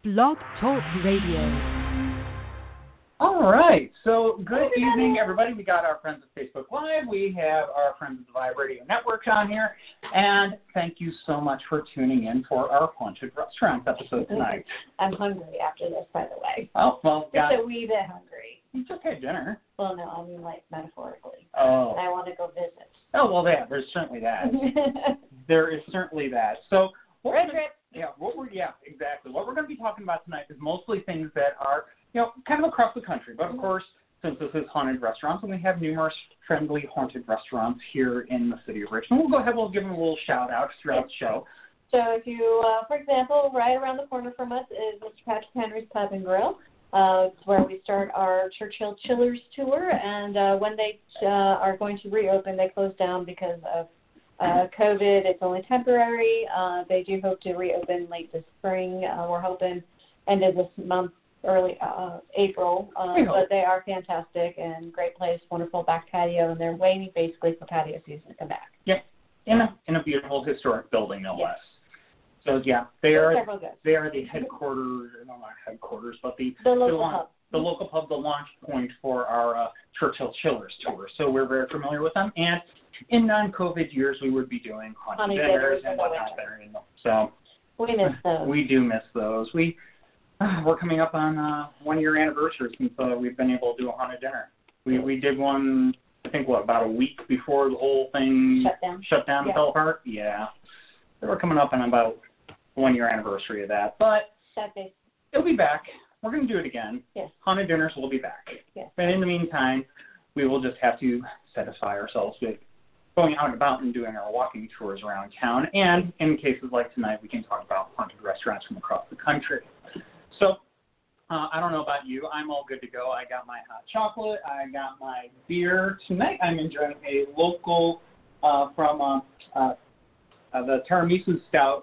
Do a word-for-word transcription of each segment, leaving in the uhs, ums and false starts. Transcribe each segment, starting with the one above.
Blog Talk Radio. All right, so good evening, everybody. We got our friends at Facebook Live. We have our friends at the Vibe Radio Network on here. And thank you so much for tuning in for our Haunted Restaurants episode tonight. I'm hungry after this, by the way. Oh, well, got Just a wee bit hungry. You just had dinner. Well, no, I mean, like, metaphorically. Oh. I want to go visit. Oh, well, yeah, there's certainly that. There is certainly that. So, what Road trip. Yeah, what we're, yeah, exactly. What we're going to be talking about tonight is mostly things that are, you know, kind of across the country. But, of mm-hmm. course, since this is haunted restaurants, and we have numerous friendly haunted restaurants here in the city of Richmond, we'll go ahead, we'll give them a little shout-out throughout the show. So if you, uh, for example, right around the corner from us is Mister Patrick Henry's Pub and Grill. Uh, it's where we start our Churchill Chillers tour, and uh, when they uh, are going to reopen, they close down because of uh, COVID. It's only temporary. Uh, they do hope to reopen late this spring. Uh, we're hoping end of this month, early uh, April. Uh, but they are fantastic and great place, wonderful back patio, and they're waiting basically for patio season to come back. Yeah, in a in a beautiful historic building, no yes. less. So yeah, they are good. they are the headquarters, no, not headquarters, but the the local the, launch, pub, the local pub, the launch point for our uh, Churchill Chillers tour. So we're very familiar with them, and in non-COVID years, we would be doing haunted Honey dinners, dinners and in whatnot there. You know. So we miss those. We do miss those. We uh, we're coming up on uh, one year anniversary since uh, we've been able to do a haunted dinner. We we did one, I think, what about a week before the whole thing shut down, shut down yeah. and fell apart. Yeah, so we're coming up on about one year anniversary of that, but Saturday. It'll be back. We're going to do it again. Yes. Haunted dinners will be back. Yes. But in the meantime, we will just have to satisfy ourselves with going out and about and doing our walking tours around town. And in cases like tonight, we can talk about haunted restaurants from across the country. So uh, I don't know about you. I'm all good to go. I got my hot chocolate. I got my beer. Tonight I'm enjoying a local uh, from uh, uh, uh, the Tiramisu Stout.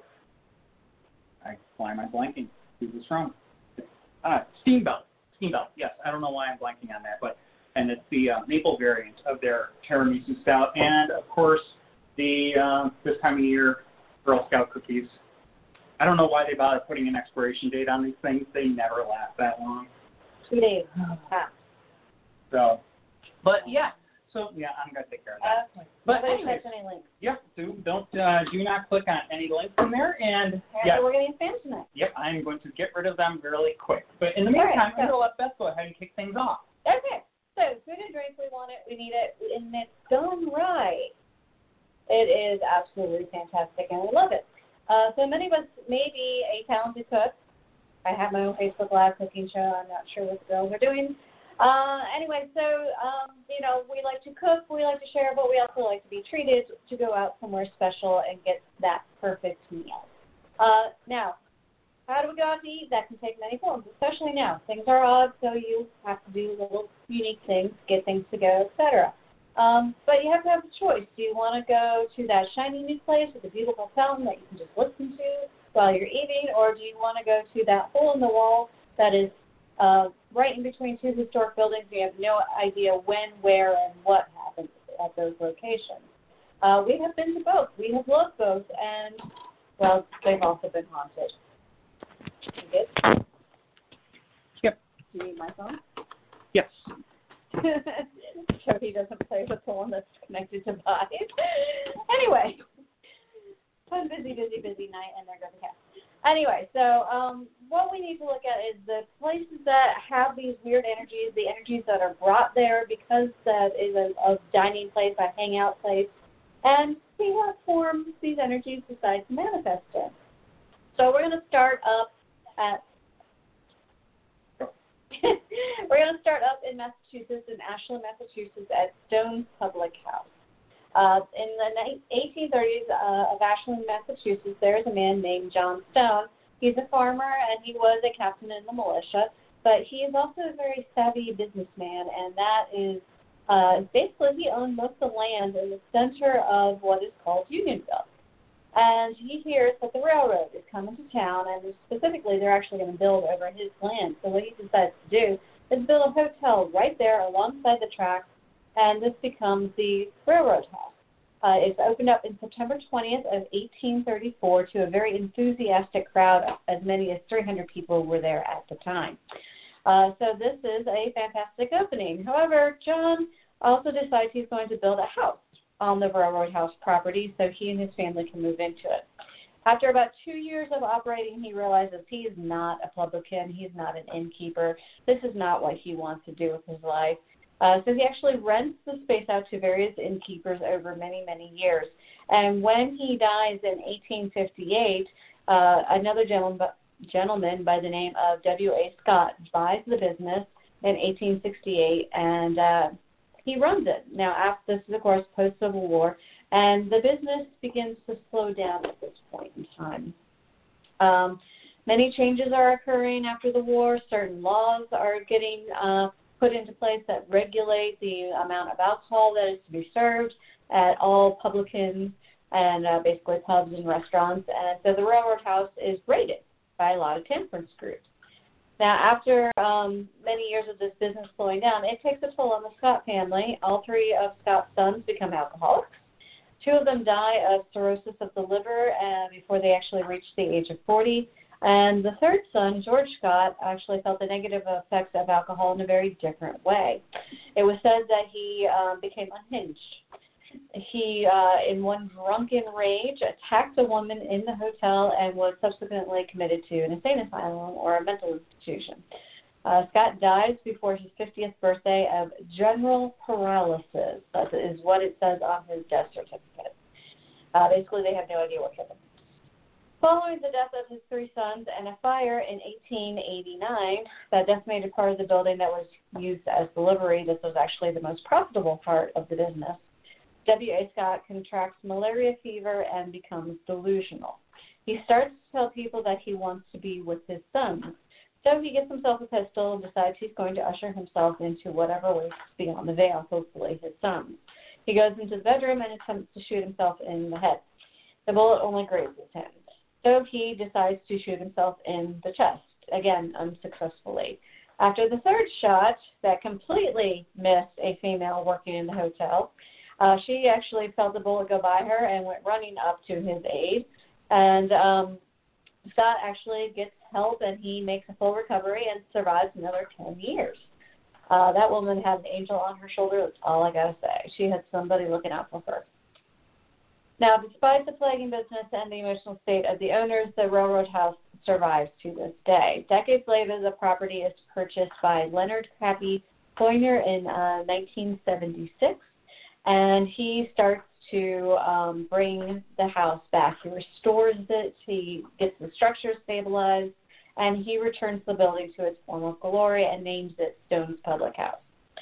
I, why am I blanking? Who's this from? Uh, Steamboat. Steamboat, yes. I don't know why I'm blanking on that, but and it's the uh, maple variant of their tiramisu stout, and of course the uh, this time of year Girl Scout cookies. I don't know why they bother putting an expiration date on these things. They never last that long. Two days. Ah. So, but yeah. So yeah, I'm gonna take care of that. Uh, but nobody anyways, touch any links. Yep. Do don't uh, do not click on any links in there, and yeah, we're getting spam tonight. Yep, I'm going to get rid of them really quick. But in the meantime, right, so. I'm gonna let Beth go ahead and kick things off. Okay. So food and drink, we want it, we need it, and it's done right. It is absolutely fantastic, and we love it. Uh, so many of us may be a talented cook. I have my own Facebook Live cooking show. I'm not sure what the girls are doing. Uh, anyway, so, um, you know, we like to cook, we like to share, but we also like to be treated to go out somewhere special and get that perfect meal. Uh, now, how do we go out to eat? That can take many forms, especially now. Things are odd, so you have to do little unique things, get things to go, et cetera. Um, but you have to have a choice. Do you want to go to that shiny new place with a beautiful fountain that you can just listen to while you're eating, or do you want to go to that hole in the wall that is uh, right in between two historic buildings? You have no idea when, where, and what happens at those locations. Uh, we have been to both. We have loved both, and, well, they've also been haunted. You good? Yep. Do you need my phone? Yes. Jody doesn't play with the one that's connected to Vibe. Anyway, fun, busy, busy, busy night, and there goes the cat. Anyway, so um, what we need to look at is the places that have these weird energies, the energies that are brought there because that is a, a dining place, a hangout place, and see what form these energies decide to manifest in. So we're going to start up at we're going to start up in Massachusetts, in Ashland, Massachusetts, at Stone Public House. Uh, in the eighteen thirties uh, of Ashland, Massachusetts, there is a man named John Stone. He's a farmer, and he was a captain in the militia, but he is also a very savvy businessman, and that is uh, basically he owned most of the land in the center of what is called Unionville. And he hears that the railroad is coming to town, and specifically they're actually going to build over his land. So what he decides to do is build a hotel right there alongside the tracks, and this becomes the railroad house. Uh, it's opened up in September twentieth of eighteen thirty-four to a very enthusiastic crowd. As many as three hundred people were there at the time. Uh, so this is a fantastic opening. However, John also decides he's going to build a house on the Railroad House property so he and his family can move into it. After about two years of operating, he realizes he is not a publican. He's not an innkeeper. This is not what he wants to do with his life. Uh, so he actually rents the space out to various innkeepers over many, many years. And when he dies in eighteen fifty-eight, uh, another gentleman, gentleman by the name of W A Scott buys the business in eighteen sixty-eight, and uh, he runs it. Now, after this is, of course, post-Civil War, and the business begins to slow down at this point in time. Um, many changes are occurring after the war. Certain laws are getting uh, put into place that regulate the amount of alcohol that is to be served at all publicans and uh, basically pubs and restaurants. And so the Railroad House is raided by a lot of temperance groups. Now, after um, many years of this business slowing down, it takes a toll on the Scott family. All three of Scott's sons become alcoholics. Two of them die of cirrhosis of the liver uh, before they actually reach the age of forty. And the third son, George Scott, actually felt the negative effects of alcohol in a very different way. It was said that he uh, became unhinged. He, uh, in one drunken rage, attacked a woman in the hotel and was subsequently committed to an insane asylum or a mental institution. Uh, Scott dies before his fiftieth birthday of general paralysis. That is what it says on his death certificate. Uh, basically, they have no idea what hit him. Following the death of his three sons and a fire in eighteen eighty-nine that decimated part of the building that was used as the livery, this was actually the most profitable part of the business, W A Scott contracts malaria fever and becomes delusional. He starts to tell people that he wants to be with his sons. So he gets himself a pistol and decides he's going to usher himself into whatever waits beyond the veil, hopefully his sons. He goes into the bedroom and attempts to shoot himself in the head. The bullet only grazes him. So he decides to shoot himself in the chest, again, unsuccessfully. After the third shot that completely missed a female working in the hotel, uh, she actually felt the bullet go by her and went running up to his aid. And um, Scott actually gets help, and he makes a full recovery and survives another ten years. Uh, that woman had an angel on her shoulder. That's all I got to say. She had somebody looking out for her. Now, despite the plaguing business and the emotional state of the owners, the Railroad House survives to this day. Decades later, the property is purchased by Leonard Crappy Foyner in uh, nineteen seventy-six, and he starts to um, bring the house back. He restores it, he gets the structure stabilized, and he returns the building to its former glory and names it Stone's Public House.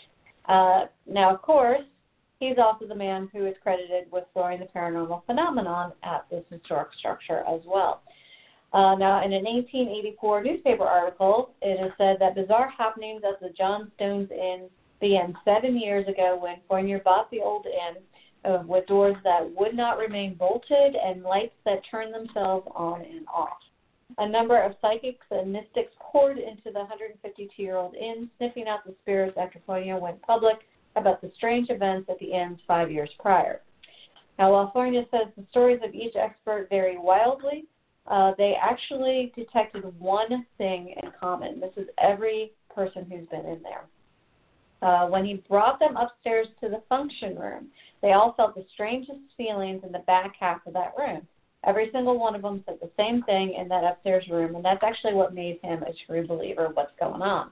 Uh, now, of course, he's also the man who is credited with throwing the paranormal phenomenon at this historic structure as well. Uh, now, in an eighteen eighty-four newspaper article, it is said that bizarre happenings at the John Stone's Inn began seven years ago when Foyner bought the old inn uh, with doors that would not remain bolted and lights that turned themselves on and off. A number of psychics and mystics poured into the one hundred fifty-two-year-old inn, sniffing out the spirits after Foyner went public about the strange events at the inn five years prior. Now, while Foyner says the stories of each expert vary wildly, uh, they actually detected one thing in common. This is every person who's been in there. Uh, when he brought them upstairs to the function room, they all felt the strangest feelings in the back half of that room. Every single one of them said the same thing in that upstairs room, and that's actually what made him a true believer of what's going on.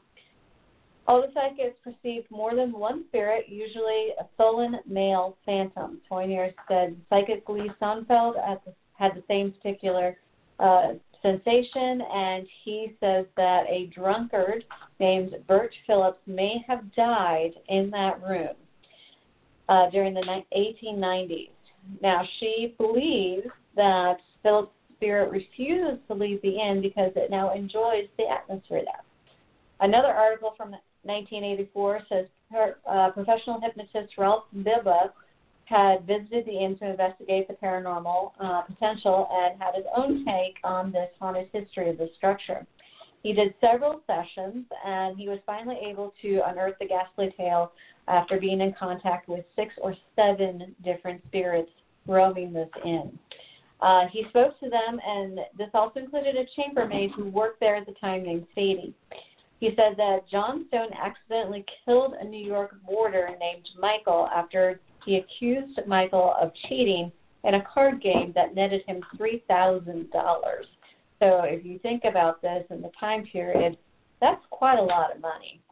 All the psychics perceived more than one spirit, usually a sullen male phantom. Foyner said psychic Lee Sonfeld had the same particular uh, sensation, and he says that a drunkard named Bert Phillips may have died in that room uh, during the eighteen nineties. Now, she believes that Phillips' spirit refuses to leave the inn because it now enjoys the atmosphere there. Another article from nineteen eighty-four says her, uh, professional hypnotist Ralph Biba had visited the inn to investigate the paranormal uh, potential and had his own take on this haunted history of the structure. He did several sessions, and he was finally able to unearth the ghastly tale after being in contact with six or seven different spirits roaming this inn. Uh, he spoke to them, and this also included a chambermaid who worked there at the time named Sadie. He said that John Stone accidentally killed a New York boarder named Michael after he accused Michael of cheating in a card game that netted him three thousand dollars. So if you think about this in the time period, that's quite a lot of money.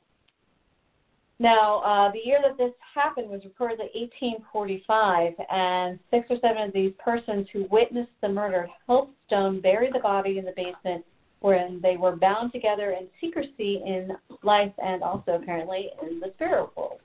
Now, uh, the year that this happened was reportedly eighteen forty-five, and six or seven of these persons who witnessed the murder helped Stone bury the body in the basement, wherein they were bound together in secrecy in life and also apparently in the spirit world.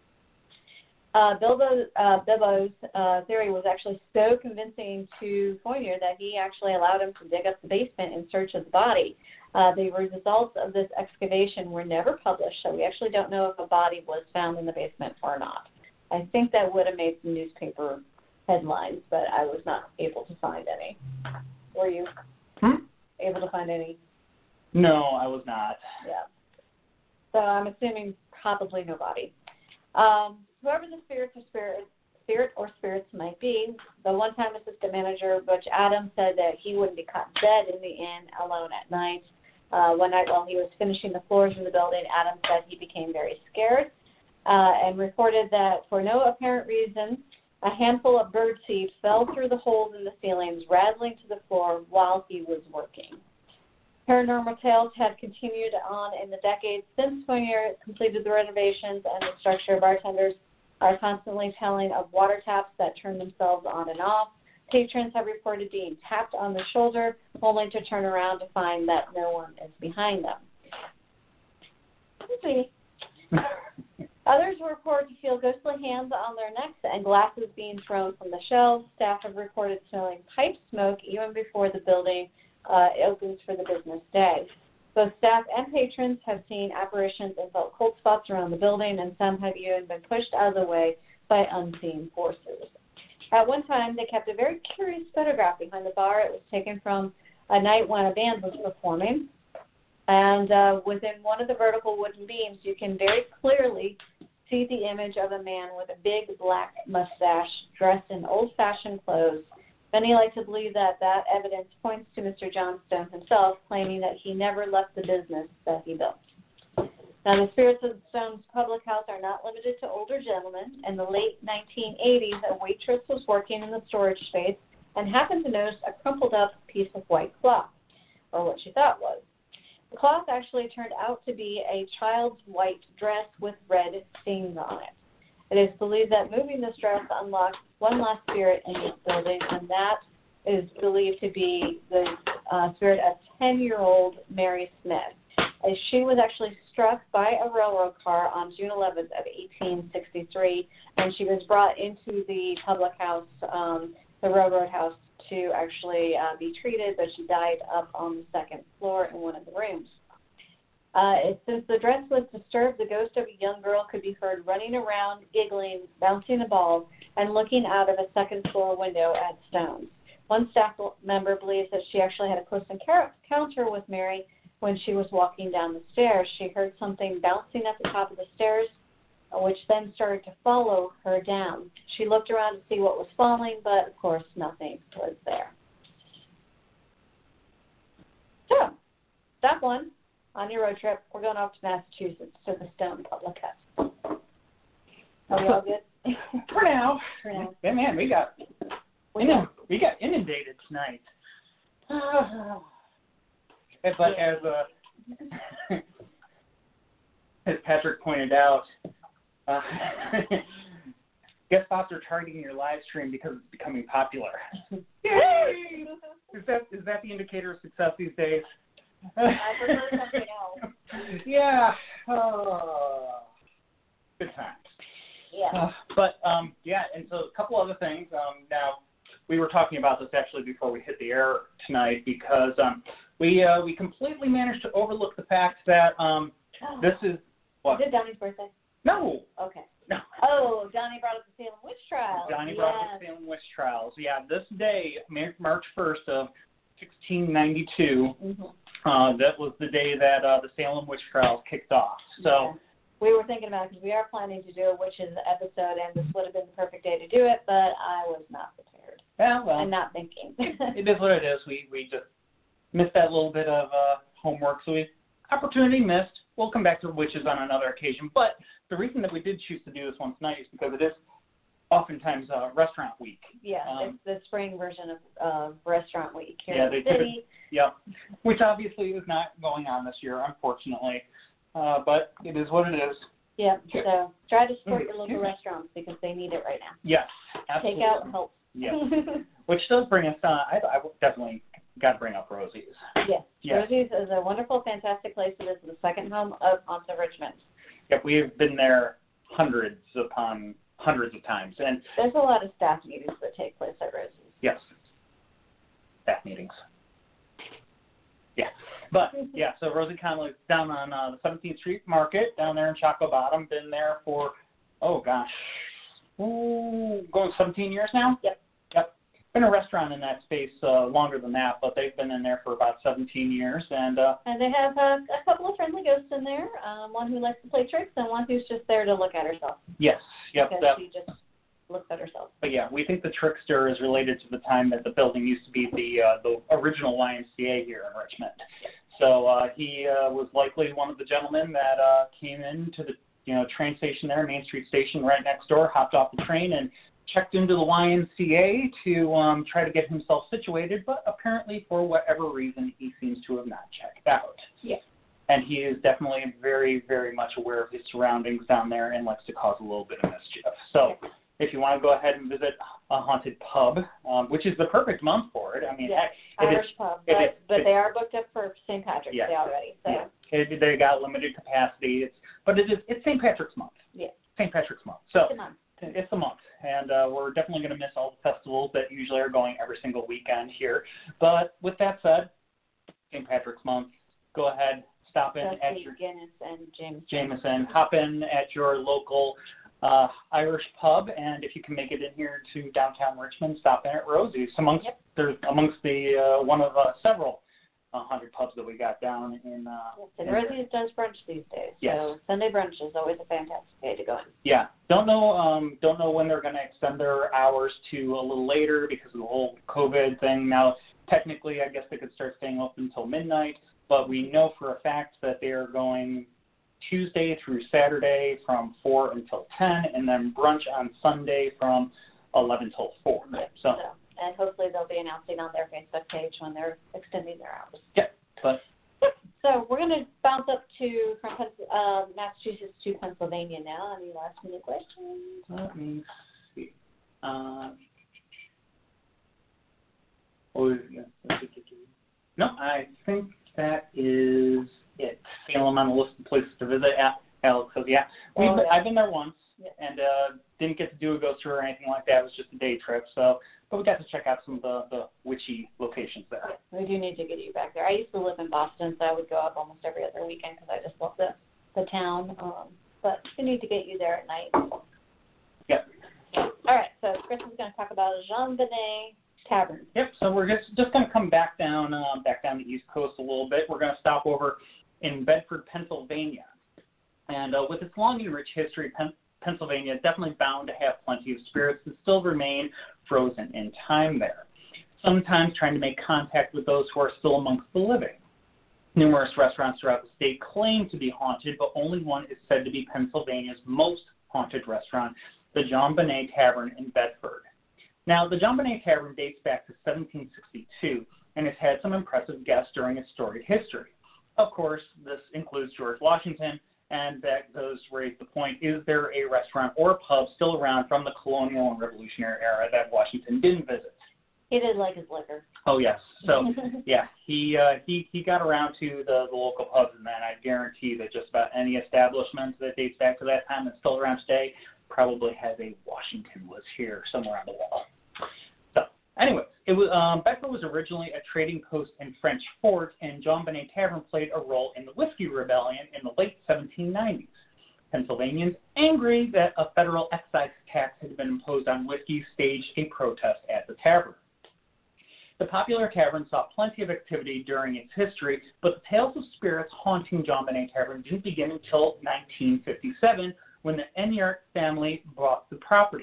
Uh, Bilbo, uh, Bilbo's uh, theory was actually so convincing to Fournier that he actually allowed him to dig up the basement in search of the body. Uh, the results of this excavation were never published, so we actually don't know if a body was found in the basement or not. I think that would have made some newspaper headlines, but I was not able to find any. Were you Hmm? able to find any? No, I was not. Yeah. So I'm assuming probably no body. Um, whoever the spirits or spirit, spirit or spirits might be, the one-time assistant manager, Butch Adams, said that he wouldn't be caught dead in the inn alone at night. Uh, one night while he was finishing the floors in the building, Adams said he became very scared uh, and reported that for no apparent reason, a handful of birdseed fell through the holes in the ceilings, rattling to the floor while he was working. Paranormal tales have continued on in the decades since Fournier completed the renovations, and the structure bartenders are constantly telling of water taps that turn themselves on and off. Patrons have reported being tapped on the shoulder, only to turn around to find that no one is behind them. Sweetie. Others report to feel ghostly hands on their necks and glasses being thrown from the shelves. Staff have reported smelling pipe smoke even before the building uh, opens for the business day. Both staff and patrons have seen apparitions and felt cold spots around the building, and some have even been pushed out of the way by unseen forces. At one time, they kept a very curious photograph behind the bar. It was taken from a night when a band was performing. And uh, within one of the vertical wooden beams, you can very clearly see the image of a man with a big black mustache dressed in old-fashioned clothes. Many like to believe that that evidence points to Mister John Stone himself, claiming that he never left the business that he built. Now, the spirits of Stone's public house are not limited to older gentlemen. In the late nineteen eighties, a waitress was working in the storage space and happened to notice a crumpled-up piece of white cloth, or what she thought was. The cloth actually turned out to be a child's white dress with red stains on it. It is believed that moving this dress unlocked one last spirit in this building, and that is believed to be the uh, spirit of ten-year-old Mary Smith. As she was actually struck by a railroad car on June eleventh of eighteen sixty-three, and she was brought into the public house, um, the railroad house, to actually uh, be treated, but she died up on the second floor in one of the rooms. Uh, since the dress was disturbed, the ghost of a young girl could be heard running around, giggling, bouncing a ball, and looking out of a second-floor window at Stone's. One staff member believes that she actually had a close encounter with Mary when she was walking down the stairs. She heard something bouncing at the top of the stairs, which then started to follow her down. She looked around to see what was falling, but, of course, nothing was there. So, step one. On your road trip, we're going off to Massachusetts to the Stone Public House. Are we all good? For now. For now. Yeah, man, we got we got, we got inundated tonight. But as uh, as Patrick pointed out, uh, guest spots are targeting your live stream because it's becoming popular. Yay! Is that is that the indicator of success these days? I prefer something else. Yeah. Oh. Good times. Yeah. Uh, but, um, yeah, and so a couple other things. Um, now, we were talking about this actually before we hit the air tonight because um, we uh, we completely managed to overlook the fact that um, oh. this is... What? Is it Donnie's birthday? No. Okay. No. Oh, Donnie brought up the Salem Witch Trials. Johnny yes. brought up the Salem Witch Trials. Yeah, this day, March first of sixteen ninety-two, mm-hmm. uh, that was the day that uh, the Salem Witch Trials kicked off. So yeah. We were thinking about it because we are planning to do a witches episode, and this would have been the perfect day to do it, but I was not prepared. Yeah, well, and not thinking. it is what it is. We we just missed that little bit of uh, homework, so we opportunity missed. We'll come back to witches on another occasion. But the reason that we did choose to do this one tonight is because it is oftentimes uh, restaurant week. Yeah, um, it's the spring version of uh, restaurant week here yeah, in the they city. Yep, which obviously is not going on this year, unfortunately. Uh, but it is what it is. Yeah, so try to support Mm, your local excuse me. restaurants because they need it right now. Yes, absolutely. Takeout helps. Yes, which does bring us, uh, I, I definitely got to bring up Rosie's. Yes, Yes. Rosie's is a wonderful, fantastic place. It is the second home of Haunts of Richmond. Yep, we've been there hundreds upon hundreds of times. And There's a lot of staff meetings that take place at Rosie's. yes, staff meetings. Yeah, but yeah, so Rosie Conley's down on uh, the seventeenth Street Market down there in Chaco Bottom. Been there for, oh gosh, ooh, going seventeen years now? Yep. Yep. Been a restaurant in that space uh, longer than that, but they've been in there for about seventeen years. And uh, And they have uh, a couple of friendly ghosts in there, um, one who likes to play tricks and one who's just there to look at herself. yes, yep. Because That, she just looks at herself. but yeah, we think the trickster is related to the time that the building used to be the uh, the original Y M C A here in Richmond. So uh, he uh, was likely one of the gentlemen that uh, came into the you know train station there, Main Street Station, right next door, hopped off the train and checked into the Y M C A to um, try to get himself situated. But apparently, for whatever reason, he seems to have not checked out. Yeah. And he is definitely very, very much aware of his surroundings down there and likes to cause a little bit of mischief. So. Yeah. If you want to go ahead and visit a haunted pub, um, which is the perfect month for it. I mean, Yeah. heck, it Irish is, pub, it but, is- but it- they are booked up for Saint Patrick's Yes. Day already. So yeah, it, they got limited capacity. It's but it is it's Saint Patrick's month. yeah, Saint Patrick's month. So come on. it's a month, and uh, we're definitely going to miss all the festivals that usually are going every single weekend here. But with that said, Saint Patrick's month. Go ahead, stop in Dusty, at your Guinness, and Jameson. Jameson. Hop in at your local uh, Irish pub, and if you can make it in here to downtown Richmond, stop in at Rosie's. Amongst Yep. there's amongst the uh, one of uh, several uh, hundred pubs that we got down in. Uh, Yes, and in Rosie's does brunch these days. Yes. So Sunday brunch is always a fantastic day to go in. Yeah, don't know um, don't know when they're going to extend their hours to a little later because of the whole COVID thing. Now, technically, I guess they could start staying open until midnight, but we know for a fact that they are going Tuesday through Saturday from four until ten, and then brunch on Sunday from eleven till four. Yep. So, and hopefully they'll be announcing on their Facebook page when they're extending their hours. yeah, but So we're going to bounce up to from Pens- uh, Massachusetts to Pennsylvania now. Any last minute questions? let me see. Um, oh, yeah. No, I think that is it. Salem on the list of places to visit. Yeah, Alex says, yeah. We've, Oh, yeah. I've been there once, Yeah. and uh, didn't get to do a ghost tour or anything like that. It was just a day trip. So, but we got to check out some of the, the witchy locations there. Yeah, we do need to get you back there. I used to live in Boston, so I would go up almost every other weekend because I just love the, the town. Um, but we need to get you there at night. Yep. All right, so Chris is going to talk about Jean Benet Tavern. Yep. So we're just just going to come back down uh, back down the East Coast a little bit. We're going to stop over in Bedford, Pennsylvania, and uh, with its long and rich history, Pen- Pennsylvania is definitely bound to have plenty of spirits that still remain frozen in time there. Sometimes trying to make contact with those who are still amongst the living. Numerous restaurants throughout the state claim to be haunted, but only one is said to be Pennsylvania's most haunted restaurant, the Jean Benet Tavern in Bedford. Now, the Jean Benet Tavern dates back to seventeen sixty-two and has had some impressive guests during its storied history. Of course, this includes George Washington, and that does raise the point, is there a restaurant or a pub still around from the colonial and revolutionary era that Washington didn't visit? He did like his liquor. Oh, yes. So, yeah, he uh, he he got around to the, the local pubs, and then I guarantee that just about any establishment that dates back to that time that's still around today probably has a Washington was here somewhere on the wall. So, anyways, it was um, Bedford was originally a trading post and French fort, and Jean Benet Tavern played a role in the Whiskey Rebellion in the late seventeen nineties. Pennsylvanians, angry that a federal excise tax had been imposed on whiskey, staged a protest at the tavern. The popular tavern saw plenty of activity during its history, but the tales of spirits haunting Jean Benet Tavern didn't begin until nineteen fifty-seven, when the Enyart family bought the property.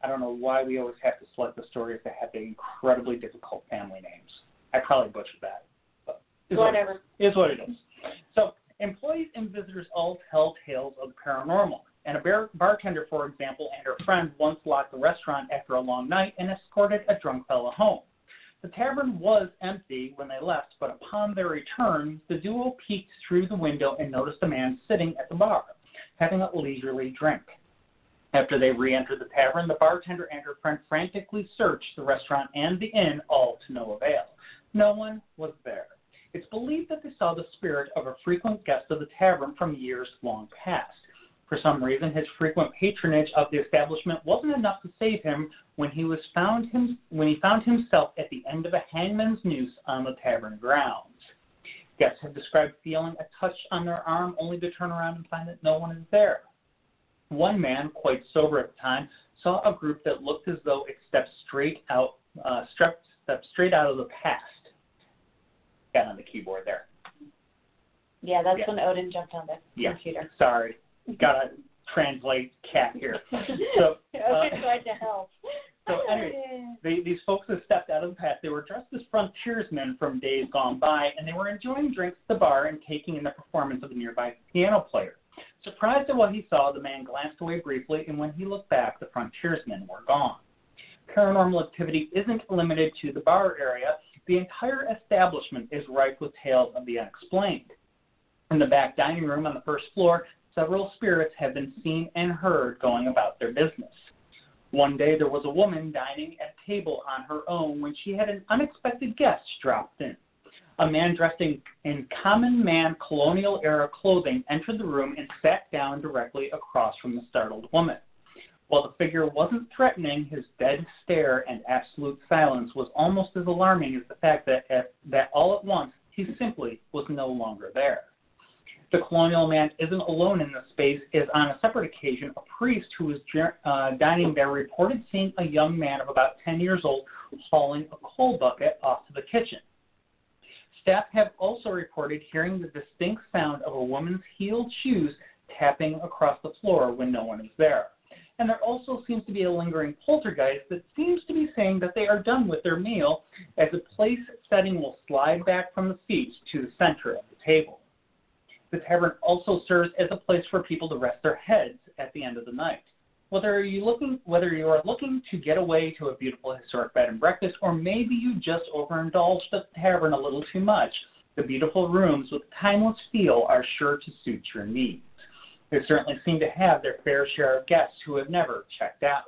I don't know why we always have to select the stories that have the incredibly difficult family names. I probably butchered that. But is Whatever. What is what it is. So employees and visitors all tell tales of the paranormal. And a bar- bartender, for example, and her friend once locked the restaurant after a long night and escorted a drunk fellow home. The tavern was empty when they left, but upon their return, the duo peeked through the window and noticed a man sitting at the bar, having a leisurely drink. After they re-entered the tavern, the bartender and her friend frantically searched the restaurant and the inn, all to no avail. No one was there. It's believed that they saw the spirit of a frequent guest of the tavern from years long past. For some reason, his frequent patronage of the establishment wasn't enough to save him when he was found him when he found himself at the end of a hangman's noose on the tavern grounds. Guests have described feeling a touch on their arm, only to turn around and find that no one is there. One man, quite sober at the time, saw a group that looked as though it stepped straight out, uh, stepped, stepped straight out of the past. Got on the keyboard there. Yeah, that's Yeah. when Odin jumped on the Yeah. computer. Sorry. Gotta translate cat here. So, uh, Odin tried to help. So anyway, they, these folks have stepped out of the past. They were dressed as frontiersmen from days gone by, and they were enjoying drinks at the bar and taking in the performance of a nearby piano player. Surprised at what he saw, the man glanced away briefly, and when he looked back, the frontiersmen were gone. Paranormal activity isn't limited to the bar area. The entire establishment is rife with tales of the unexplained. In the back dining room on the first floor, several spirits have been seen and heard going about their business. One day there was a woman dining at a table on her own when she had an unexpected guest dropped in. A man dressed in, in common man colonial-era clothing entered the room and sat down directly across from the startled woman. While the figure wasn't threatening, his dead stare and absolute silence was almost as alarming as the fact that, that all at once he simply was no longer there. The colonial man isn't alone in this space, as on a separate occasion, a priest who was uh, dining there reported seeing a young man of about ten years old hauling a coal bucket off to the kitchen. Staff have also reported hearing the distinct sound of a woman's heeled shoes tapping across the floor when no one is there. And there also seems to be a lingering poltergeist that seems to be saying that they are done with their meal, as a place setting will slide back from the seats to the center of the table. The tavern also serves as a place for people to rest their heads at the end of the night. Whether you looking, whether you are looking to get away to a beautiful historic bed and breakfast, or maybe you just overindulged the tavern a little too much, the beautiful rooms with a timeless feel are sure to suit your needs. They certainly seem to have their fair share of guests who have never checked out.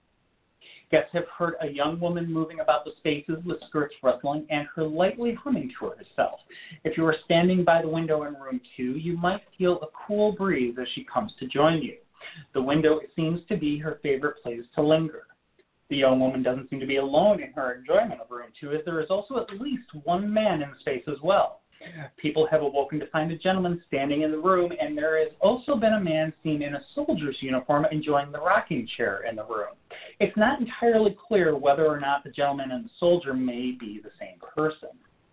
Guests have heard a young woman moving about the spaces with skirts rustling and her lightly humming to herself. If you are standing by the window in room two, you might feel a cool breeze as she comes to join you. The window seems to be her favorite place to linger. The young woman doesn't seem to be alone in her enjoyment of room two, as there is also at least one man in the space as well. People have awoken to find a gentleman standing in the room, and there has also been a man seen in a soldier's uniform enjoying the rocking chair in the room. It's not entirely clear whether or not the gentleman and the soldier may be the same person.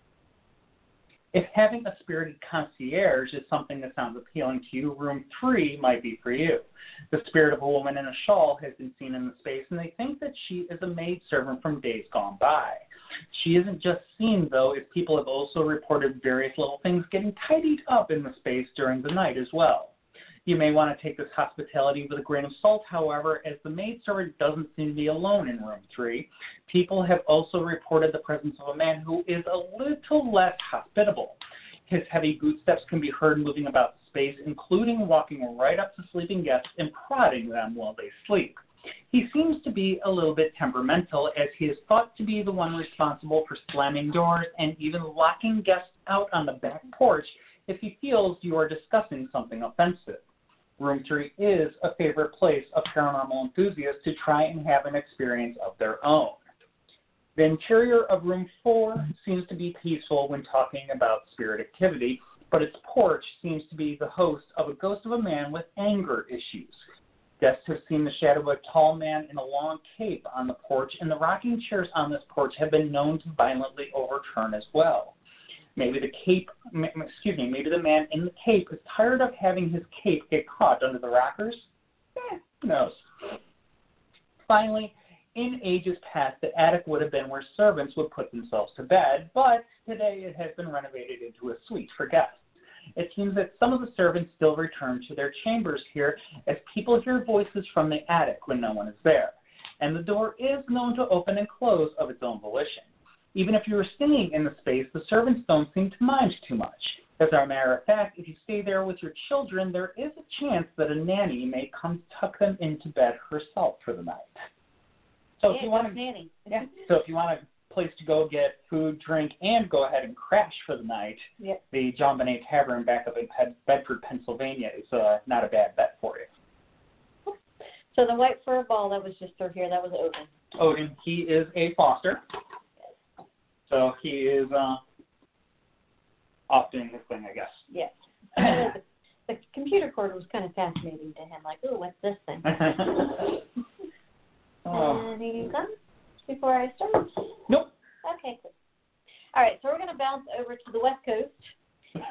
If having a spirited concierge is something that sounds appealing to you, room three might be for you. The spirit of a woman in a shawl has been seen in the space, and they think that she is a maidservant from days gone by. She isn't just seen, though, as people have also reported various little things getting tidied up in the space during the night as well. You may want to take this hospitality with a grain of salt, however, as the maidservant doesn't seem to be alone in room three. People have also reported the presence of a man who is a little less hospitable. His heavy bootsteps can be heard moving about the space, including walking right up to sleeping guests and prodding them while they sleep. He seems to be a little bit temperamental, as he is thought to be the one responsible for slamming doors and even locking guests out on the back porch if he feels you are discussing something offensive. Room three is a favorite place of paranormal enthusiasts to try and have an experience of their own. The interior of room four seems to be peaceful when talking about spirit activity, but its porch seems to be the host of a ghost of a man with anger issues. Guests have seen the shadow of a tall man in a long cape on the porch, and the rocking chairs on this porch have been known to violently overturn as well. Maybe the cape, excuse me, maybe the man in the cape is tired of having his cape get caught under the rockers? Eh, who knows? finally, in ages past, the attic would have been where servants would put themselves to bed, but today it has been renovated into a suite for guests. It seems that some of the servants still return to their chambers here as people hear voices from the attic when no one is there, and the door is known to open and close of its own volition. Even if you are staying in the space, the servants don't seem to mind too much. As a matter of fact, if you stay there with your children, there is a chance that a nanny may come tuck them into bed herself for the night. So yeah, if you want to, nanny. yeah. So if you want a place to go get food, drink, and go ahead and crash for the night, yep. the John Bonet Tavern back up in Bedford, Pennsylvania is uh, not a bad bet for you. So the white fur ball that was just through here, that was Odin. Odin, he is a foster. So he is uh, off doing his thing, I guess. Yes. the, the computer cord was kind of fascinating to him. Like, ooh, what's this thing? Oh. Any comments before I start? Nope. Okay, cool. All right, so we're going to bounce over to the West Coast.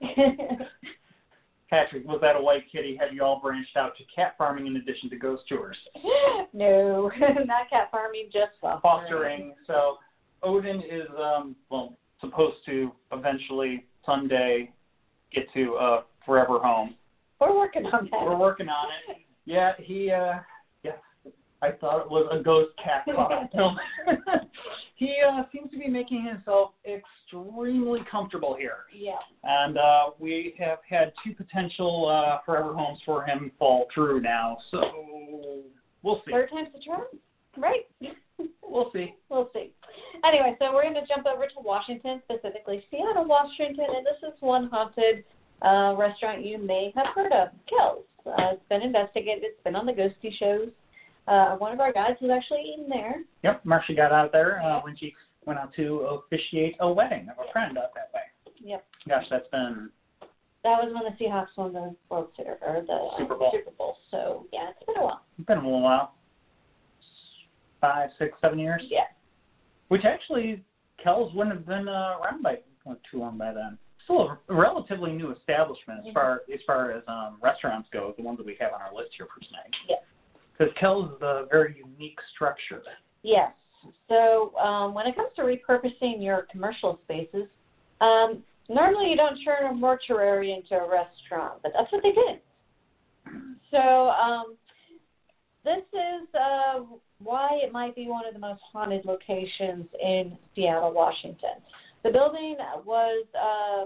Patrick, was that a white kitty? Have you all branched out to cat farming in addition to ghost tours? No, not cat farming, just fostering. Fostering. So Odin is, um, well, supposed to eventually someday get to a forever home. We're working on that. We're working on it. Yeah, he, uh, yeah, I thought it was a ghost cat costume. He uh, seems to be making himself extremely comfortable here. Yeah. And uh, we have had two potential uh, forever homes for him fall through now, so we'll see. Third time's the charm, right? We'll see. We'll see. Anyway, so we're going to jump over to Washington, specifically Seattle, Washington, and this is one haunted uh, restaurant you may have heard of, Kells. Uh, it's been investigated. It's been on the ghosty shows. Uh, one of our guys has actually eaten there. Yep, Marcia got out there uh, when she went out to officiate a wedding of a friend out that way. Yep. Gosh, that's been... That was when the Seahawks won the World Series, or the Super Bowl. Super Bowl. So, yeah, it's been a while. It's been a little while. Five, six, seven years? Yeah. Which actually, Kells wouldn't have been uh, around by well, too long by then. Still a relatively new establishment as Mm-hmm. far as far as um, restaurants go, the ones that we have on our list here for tonight. Yeah. Because Kells is a very unique structure. Yes. So um, when it comes to repurposing your commercial spaces, um, normally you don't turn a mortuary into a restaurant, but that's what they did. So um, this is uh, why it might be one of the most haunted locations in Seattle, Washington. The building was, uh,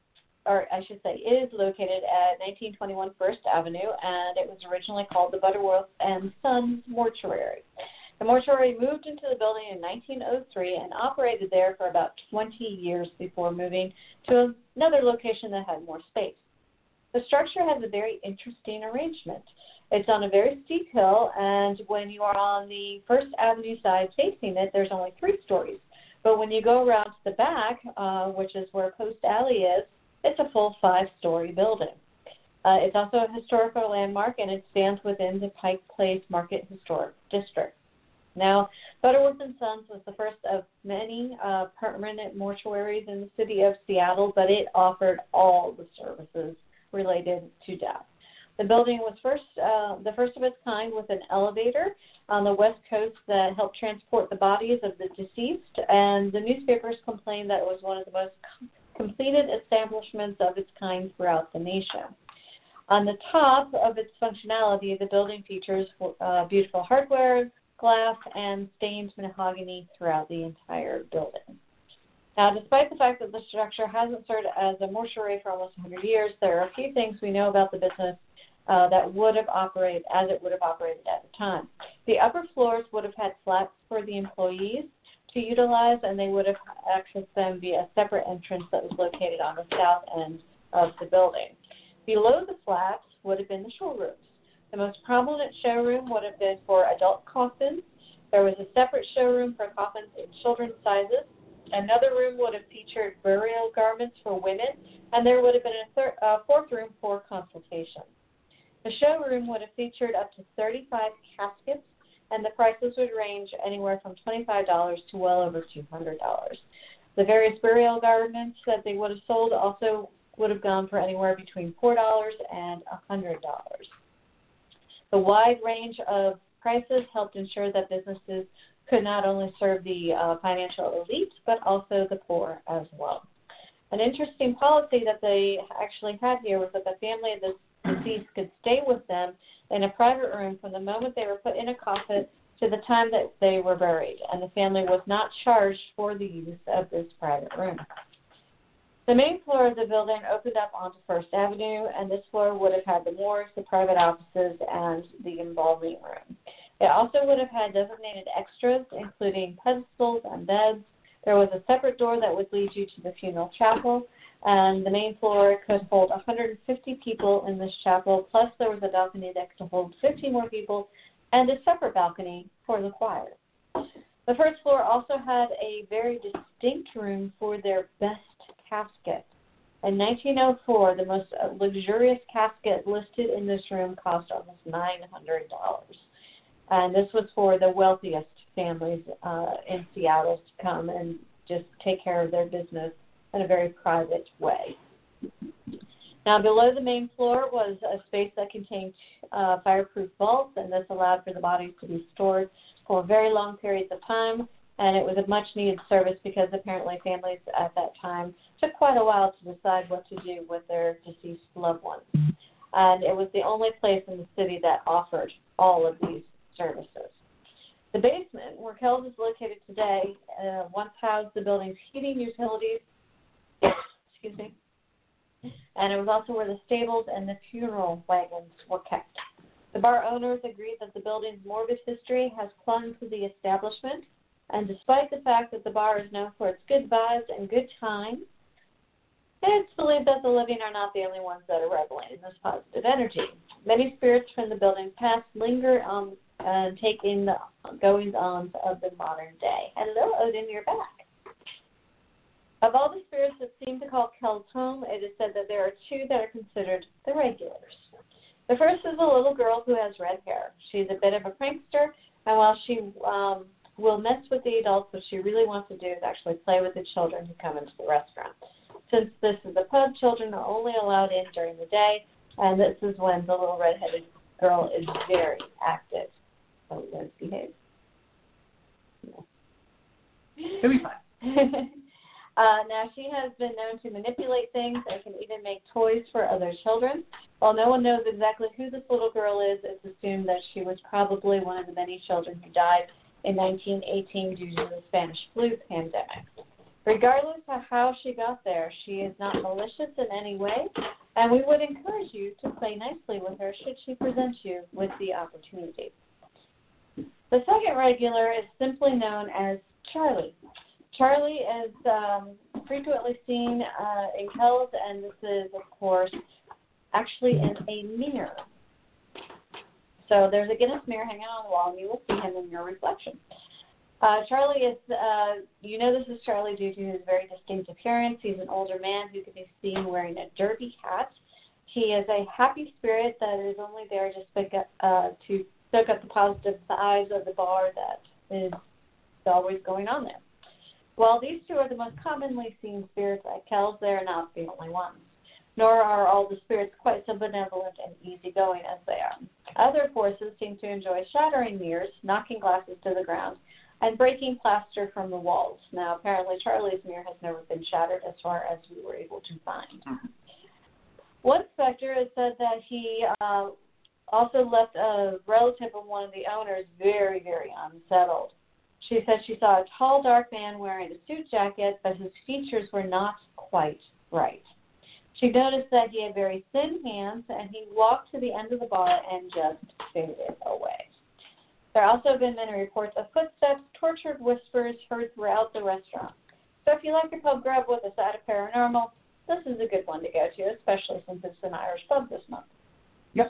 or I should say, is located at nineteen twenty-one First Avenue, and it was originally called the Butterworth and Sons Mortuary. The mortuary moved into the building in nineteen oh three and operated there for about twenty years before moving to another location that had more space. The structure has a very interesting arrangement. It's on a very steep hill, and when you are on the First Avenue side facing it, there's only three stories. But when you go around to the back, uh, which is where Post Alley is, it's a full five-story building. Uh, it's also a historical landmark, and it stands within the Pike Place Market Historic District. Now, Butterworth and Sons was the first of many uh, permanent mortuaries in the city of Seattle, but it offered all the services related to death. The building was first, uh, the first of its kind with an elevator on the West Coast that helped transport the bodies of the deceased, and the newspapers complained that it was one of the most completed establishments of its kind throughout the nation. On the top of its functionality, the building features uh, beautiful hardware, glass, and stained mahogany throughout the entire building. Now, despite the fact that the structure hasn't served as a mortuary for almost one hundred years, there are a few things we know about the business uh, that would have operated as it would have operated at the time. The upper floors would have had flats for the employees to utilize, and they would have accessed them via a separate entrance that was located on the south end of the building. Below the flats would have been the showrooms. The most prominent showroom would have been for adult coffins. There was a separate showroom for coffins in children's sizes. Another room would have featured burial garments for women, and there would have been a thir- uh, fourth room for consultations. The showroom would have featured up to thirty-five caskets, and the prices would range anywhere from twenty-five dollars to well over two hundred dollars. The various burial garments that they would have sold also would have gone for anywhere between four dollars and one hundred dollars. The wide range of prices helped ensure that businesses could not only serve the uh, financial elite, but also the poor as well. An interesting policy that they actually had here was that the family of the deceased could stay with them in a private room from the moment they were put in a coffin to the time that they were buried, and the family was not charged for the use of this private room. The main floor of the building opened up onto First Avenue, and this floor would have had the morgues, the private offices, and the embalming room. It also would have had designated extras, including pedestals and beds. There was a separate door that would lead you to the funeral chapel, and the main floor could hold one hundred fifty people in this chapel, plus there was a balcony that could hold fifty more people, and a separate balcony for the choir. The first floor also had a very distinct room for their best casket. In nineteen oh four, the most luxurious casket listed in this room cost almost nine hundred dollars. And this was for the wealthiest families uh, in Seattle to come and just take care of their business in a very private way. Now, below the main floor was a space that contained uh, fireproof vaults, and this allowed for the bodies to be stored for very long periods of time. And it was a much-needed service because apparently families at that time took quite a while to decide what to do with their deceased loved ones. And it was the only place in the city that offered all of these services. The basement, where Kells is located today, uh, once housed the building's heating utilities, excuse me, and it was also where the stables and the funeral wagons were kept. The bar owners agreed that the building's morbid history has clung to the establishment, and despite the fact that the bar is known for its good vibes and good times, it's believed that the living are not the only ones that are reveling in this positive energy. Many spirits from the building's past linger on and take in the goings-ons of the modern day. Hello, Odin, you're back. Of all the spirits that seem to call Kells home, it is said that there are two that are considered the regulars. The first is a little girl who has red hair. She's a bit of a prankster, and while she um, will mess with the adults, what she really wants to do is actually play with the children who come into the restaurant. Since this is a pub, children are only allowed in during the day, and this is when the little red-headed girl is very active. So let's behave. No. It'll be fine. Uh, now, she has been known to manipulate things and can even make toys for other children. While no one knows exactly who this little girl is, it's assumed that she was probably one of the many children who died in nineteen eighteen due to the Spanish flu pandemic. Regardless of how she got there, she is not malicious in any way, and we would encourage you to play nicely with her should she present you with the opportunity. The second regular is simply known as Charlie. Charlie is um, frequently seen uh, in Kells, and this is, of course, actually in a mirror. So there's a Guinness mirror hanging on the wall, and you will see him in your reflection. Uh, Charlie is, uh, you know this is Charlie due to his very distinct appearance. He's an older man who can be seen wearing a derby hat. He is a happy spirit that is only there just to, uh, to soak up the positive vibes of the bar that is always going on there. While these two are the most commonly seen spirits at Kells, they are not the only ones, nor are all the spirits quite so benevolent and easygoing as they are. Other forces seem to enjoy shattering mirrors, knocking glasses to the ground, and breaking plaster from the walls. Now, apparently Charlie's mirror has never been shattered as far as we were able to find. Mm-hmm. One specter has said that he uh, also left a relative of one of the owners very, very unsettled. She said she saw a tall, dark man wearing a suit jacket, but his features were not quite right. She noticed that he had very thin hands, and he walked to the end of the bar and just faded away. There have also been many reports of footsteps, tortured whispers heard throughout the restaurant. So if you like your pub grub with a side of paranormal, this is a good one to go to, especially since it's an Irish pub this month. Yep.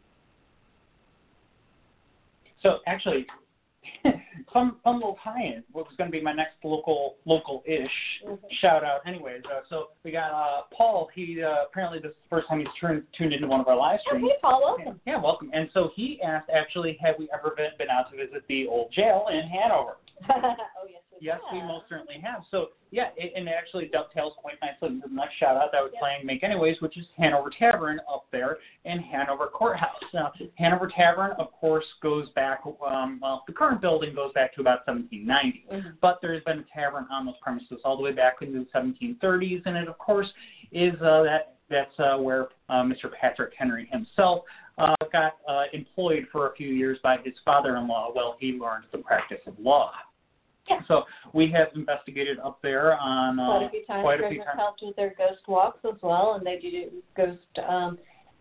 So actually, fun, fun little tie-in. What was going to be my next local, local-ish mm-hmm. shout-out. Anyways, uh, so we got uh, Paul. He uh, apparently this is the first time he's turned, tuned into one of our live streams. Okay, Paul, welcome. Yeah, yeah, welcome. And so he asked, actually, have we ever been, been out to visit the old jail in Hanover? Oh yes, we Yes, we Yeah. most certainly have. So, yeah, it, and it actually dovetails quite nicely into the next shout-out that I was Yep. planning to make anyways, which is Hanover Tavern up there in Hanover Courthouse. Now, Hanover Tavern, of course, goes back, um, well, the current building goes back to about seventeen ninety, Mm-hmm. but there's been a tavern on those premises all the way back into the seventeen thirties, and it, of course, is uh, that that's uh, where uh, Mister Patrick Henry himself uh, got uh, employed for a few years by his father-in-law while he learned the practice of law. Yeah. So we have investigated up there on uh, Quite a few times. quite a Greg few has times. helped with their ghost walks as well, and they do ghost um,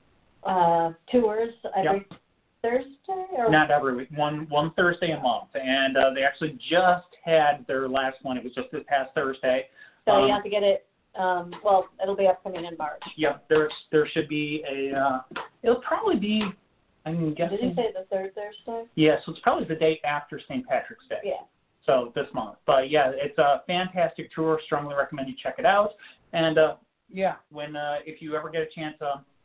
uh, tours every Thursday. Or Not every week, one one Thursday a month, and uh, they actually just had their last one. It was just this past Thursday. so um, you have to get it. Um, well, it'll be upcoming in March. Yeah, there's there should be a. Uh, it'll probably be. I'm guessing. Did you say the third Thursday? Yeah, so it's probably the day after Saint Patrick's Day. Yeah. So this month. But yeah, it's a fantastic tour. Strongly recommend you check it out. And uh, yeah, when uh, if you ever get a chance,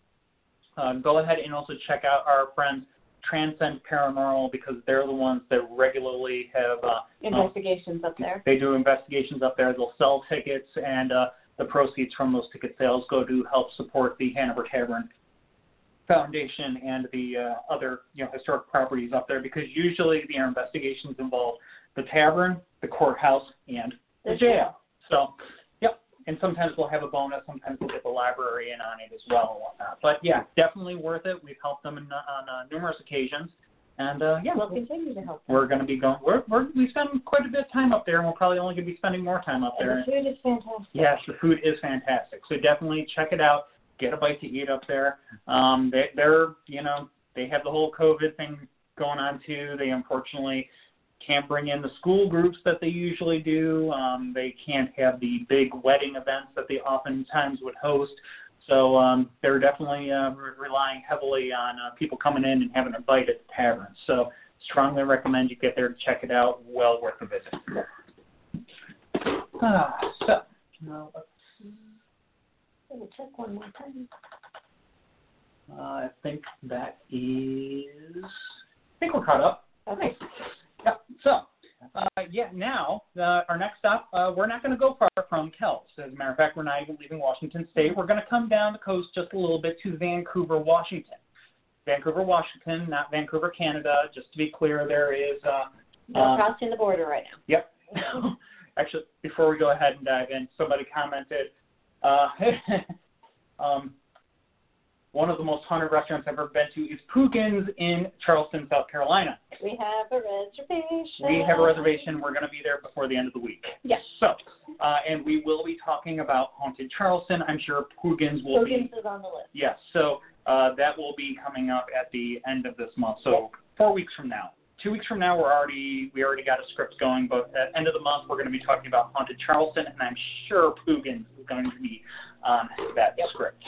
uh, uh, go ahead and also check out our friends Transcend Paranormal, because they're the ones that regularly have uh, Investigations up there. They do investigations up there. They'll sell tickets, and uh, the proceeds from those ticket sales go to help support the Hanover Tavern Foundation and the uh, other, you know, historic properties up there, because usually the investigations involve the tavern, the courthouse, and the The jail. So, yep. And sometimes we'll have a bonus. Sometimes we'll get the library in on it as well and whatnot. But yeah, definitely worth it. We've helped them in, on uh, numerous occasions, and uh, yeah, We'll continue to help them. we're going to be going. We're, we're we spend quite a bit of time up there, and we're probably only going to be spending more time up there. And the food is fantastic. Yes, the food is fantastic. So definitely check it out. Get a bite to eat up there. Um, they, they're, you know, they have the whole COVID thing going on too. They unfortunately can't bring in the school groups that they usually do. Um, they can't have the big wedding events that they oftentimes would host. So um, they're definitely uh, re- relying heavily on uh, people coming in and having a bite at the tavern. So strongly recommend you get there to check it out. Well worth a visit. Ah, so, now let's Let me check one more time. Uh, I think that is. I think we're caught up. Okay. Yeah. So, uh, yeah. Now, uh, our next stop. Uh, we're not going to go far from Kells. As a matter of fact, we're not even leaving Washington State. We're going to come down the coast just a little bit to Vancouver, Washington. Vancouver, Washington, not Vancouver, Canada. Just to be clear, there is. Uh, We're uh, crossing the border right now. Yep. Actually, before we go ahead and dive in, somebody commented. Uh, um, one of the most haunted restaurants I've ever been to is Poogan's in Charleston, South Carolina. We have a reservation. We have a reservation. We're going to be there before the end of the week. Yes. So, uh, and we will be talking about Haunted Charleston. I'm sure Poogan's will Poogan's be. is on the list. Yes. So uh, that will be coming up at the end of this month. So Yes. four weeks from now. Two weeks from now, we're already we already got a script going. But at the end of the month, we're going to be talking about Haunted Charleston, and I'm sure Poogan's is going to be on that Yep. script.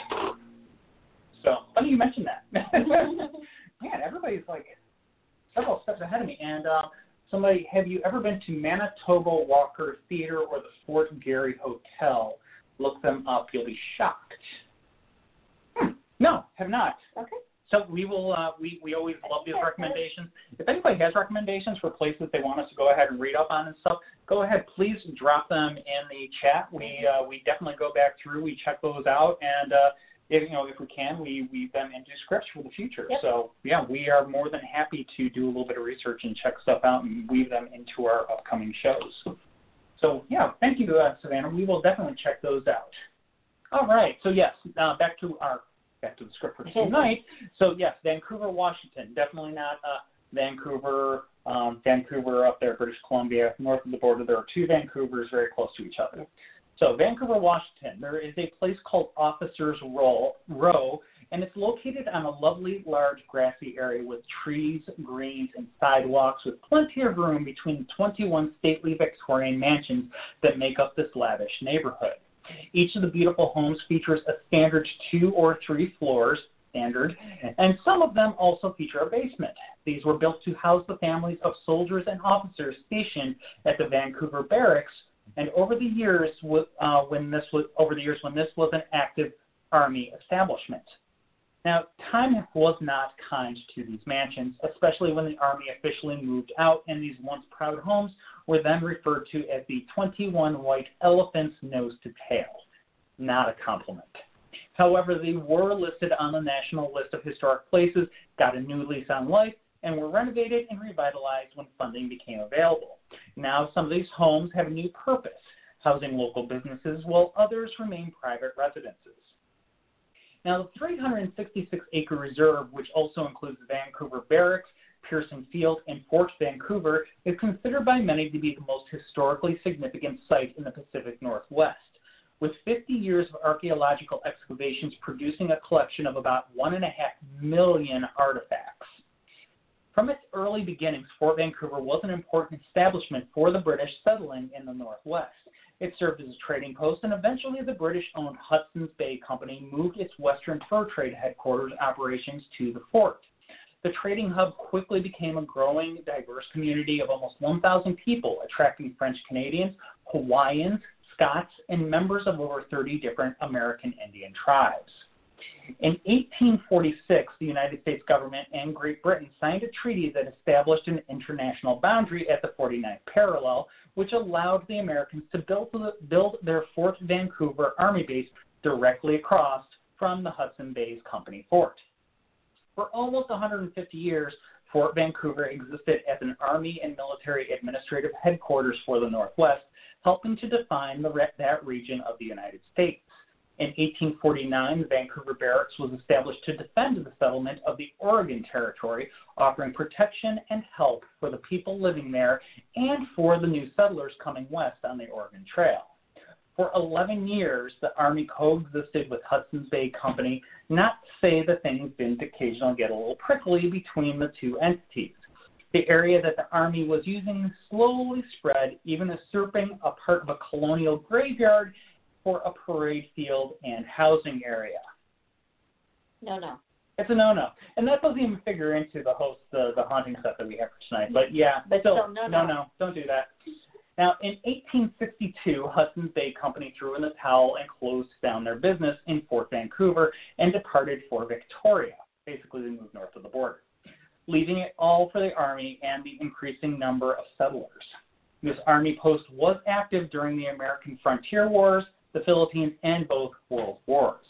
So funny you mentioned that. Man, everybody's like several steps ahead of me. And uh, somebody, have you ever been to Manitoba Walker Theater or the Fort Garry Hotel? Look them up. You'll be shocked. Hmm. No, have not. Okay. So we will. Uh, we we always love these recommendations. If anybody has recommendations for places they want us to go ahead and read up on and stuff, go ahead. Please drop them in the chat. We uh, we definitely go back through. We check those out, and uh, if you know if we can, we weave them into scripts for the future. Yep. So yeah, we are more than happy to do a little bit of research and check stuff out and weave them into our upcoming shows. So yeah, thank you, uh, Savannah. We will definitely check those out. All right. So yes, uh, back to our. Back to the script for tonight. So yes, Vancouver, Washington. Definitely not uh, Vancouver, um, Vancouver up there, British Columbia. North of the border, there are two Vancouvers very close to each other. So Vancouver, Washington. There is a place called Officers Row, Row, and it's located on a lovely, large, grassy area with trees, greens, and sidewalks, with plenty of room between twenty-one stately Victorian mansions that make up this lavish neighborhood. Each of the beautiful homes features a standard two or three floors, standard, and some of them also feature a basement. These were built to house the families of soldiers and officers stationed at the Vancouver Barracks, and over the years, uh, when this was over the years when this was an active Army establishment. Now, time was not kind to these mansions, especially when the Army officially moved out, and these once proud homes were then referred to as the twenty-one White Elephants Nose to Tail. Not a compliment. However, they were listed on the National List of Historic Places, got a new lease on life, and were renovated and revitalized when funding became available. Now, some of these homes have a new purpose, housing local businesses, while others remain private residences. Now, the three hundred sixty-six acre reserve, which also includes the Vancouver Barracks, Pearson Field, and Fort Vancouver, is considered by many to be the most historically significant site in the Pacific Northwest, with fifty years of archaeological excavations producing a collection of about one and a half million artifacts. From its early beginnings, Fort Vancouver was an important establishment for the British settling in the Northwest. It served as a trading post, and eventually the British-owned Hudson's Bay Company moved its Western Fur Trade headquarters operations to the fort. The trading hub quickly became a growing, diverse community of almost one thousand people, attracting French Canadians, Hawaiians, Scots, and members of over thirty different American Indian tribes. In eighteen forty-six, the United States government and Great Britain signed a treaty that established an international boundary at the forty-ninth parallel, which allowed the Americans to build, build their Fort Vancouver Army base directly across from the Hudson Bay Company fort. For almost one hundred fifty years, Fort Vancouver existed as an Army and military administrative headquarters for the Northwest, helping to define the, that region of the United States. In eighteen forty-nine, the Vancouver Barracks was established to defend the settlement of the Oregon Territory, offering protection and help for the people living there and for the new settlers coming west on the Oregon Trail. For eleven years, the Army coexisted with Hudson's Bay Company, not to say that things didn't occasionally get a little prickly between the two entities. The area that the Army was using slowly spread, even usurping a part of a colonial graveyard for a parade field and housing area. No, no. It's a no-no. And that doesn't even figure into the host, the, the haunting stuff that we have for tonight. But yeah, but still, still no, no, no, no, don't do that. Now, in eighteen sixty-two, Hudson's Bay Company threw in the towel and closed down their business in Fort Vancouver and departed for Victoria. Basically, they moved north of the border, leaving it all for the Army and the increasing number of settlers. This Army post was active during the American Frontier Wars, the Philippines, and both World Wars.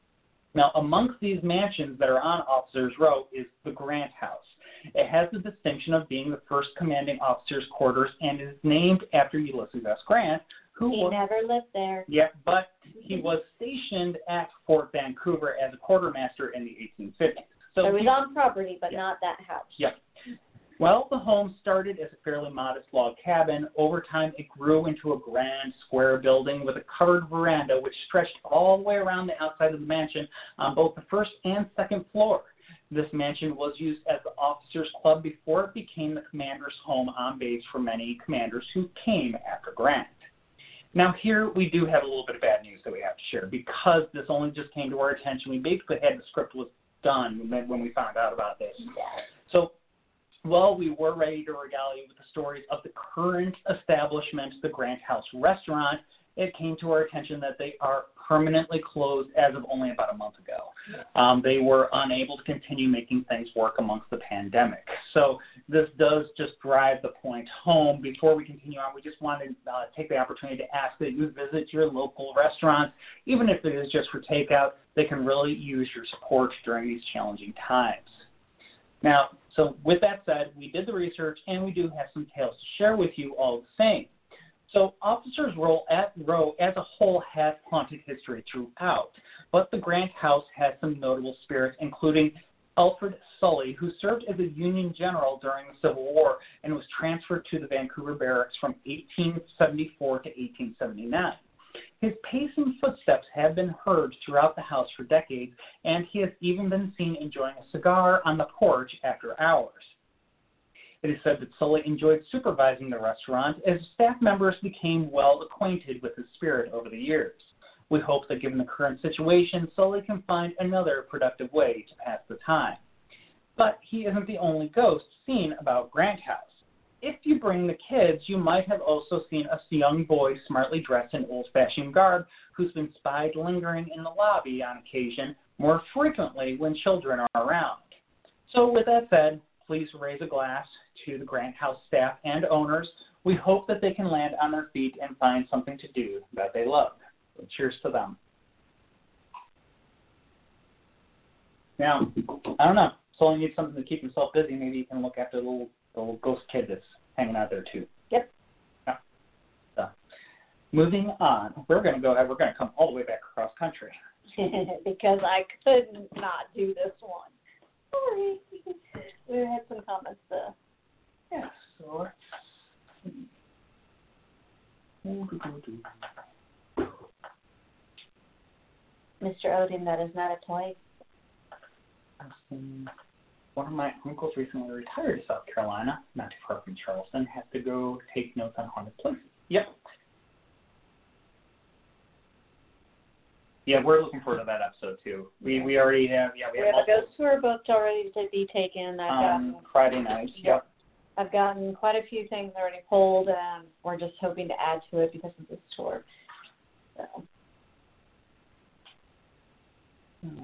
Now, amongst these mansions that are on Officers Row is the Grant House. It has the distinction of being the first commanding officer's quarters and is named after Ulysses S. Grant, who he was, never lived there. Yeah, but he was stationed at Fort Vancouver as a quartermaster in the eighteen fifties. So it was he, on property, but yeah. not that house. Yeah. Well, the home started as a fairly modest log cabin. Over time, it grew into a grand square building with a covered veranda which stretched all the way around the outside of the mansion on both the first and second floor. This mansion was used as the officers' club before it became the commander's home on base for many commanders who came after Grant. Now, here we do have a little bit of bad news that we have to share because this only just came to our attention. We basically had the script was done when we found out about this. Yeah. So, while we were ready to regale you with the stories of the current establishment, the Grant House Restaurant, it came to our attention that they are permanently closed as of only about a month ago. Um, they were unable to continue making things work amongst the pandemic. So this does just drive the point home. Before we continue on, we just wanted to uh, take the opportunity to ask that you visit your local restaurants, even if it is just for takeout. They can really use your support during these challenging times. Now, so with that said, we did the research, and we do have some tales to share with you all the same. So Officers Row at Row as a whole has haunted history throughout, but the Grant House has some notable spirits, including Alfred Sully, who served as a Union general during the Civil War and was transferred to the Vancouver Barracks from eighteen seventy-four to eighteen seventy-nine. His pacing footsteps have been heard throughout the house for decades, and he has even been seen enjoying a cigar on the porch after hours. It is said that Sully enjoyed supervising the restaurant as staff members became well acquainted with his spirit over the years. We hope that given the current situation, Sully can find another productive way to pass the time. But he isn't the only ghost seen about Grant House. If you bring the kids, you might have also seen a young boy smartly dressed in old-fashioned garb who's been spied lingering in the lobby on occasion, more frequently when children are around. So with that said, please raise a glass to the Grant House staff and owners. We hope that they can land on their feet and find something to do that they love. So cheers to them. Now, I don't know. Soul needs something to keep himself busy. Maybe you can look after the little, the little ghost kid that's hanging out there too. Yep. Yeah. So, moving on, we're going to go ahead. We're going to come all the way back across country. Because I could not do this one. Sorry. We had some comments though. Yeah, so let's see. Mister Odin, that is not a toy. One of my uncles recently retired to South Carolina, not too far from Charleston, has to go take notes on haunted places. Yep. Yeah, we're looking forward to that episode too. We we already have yeah we, we have, have a ghost tour booked already to be taken. I've um, gotten Friday night. Yep. I've gotten quite a few things already pulled, and we're just hoping to add to it because of this tour. So. Hmm.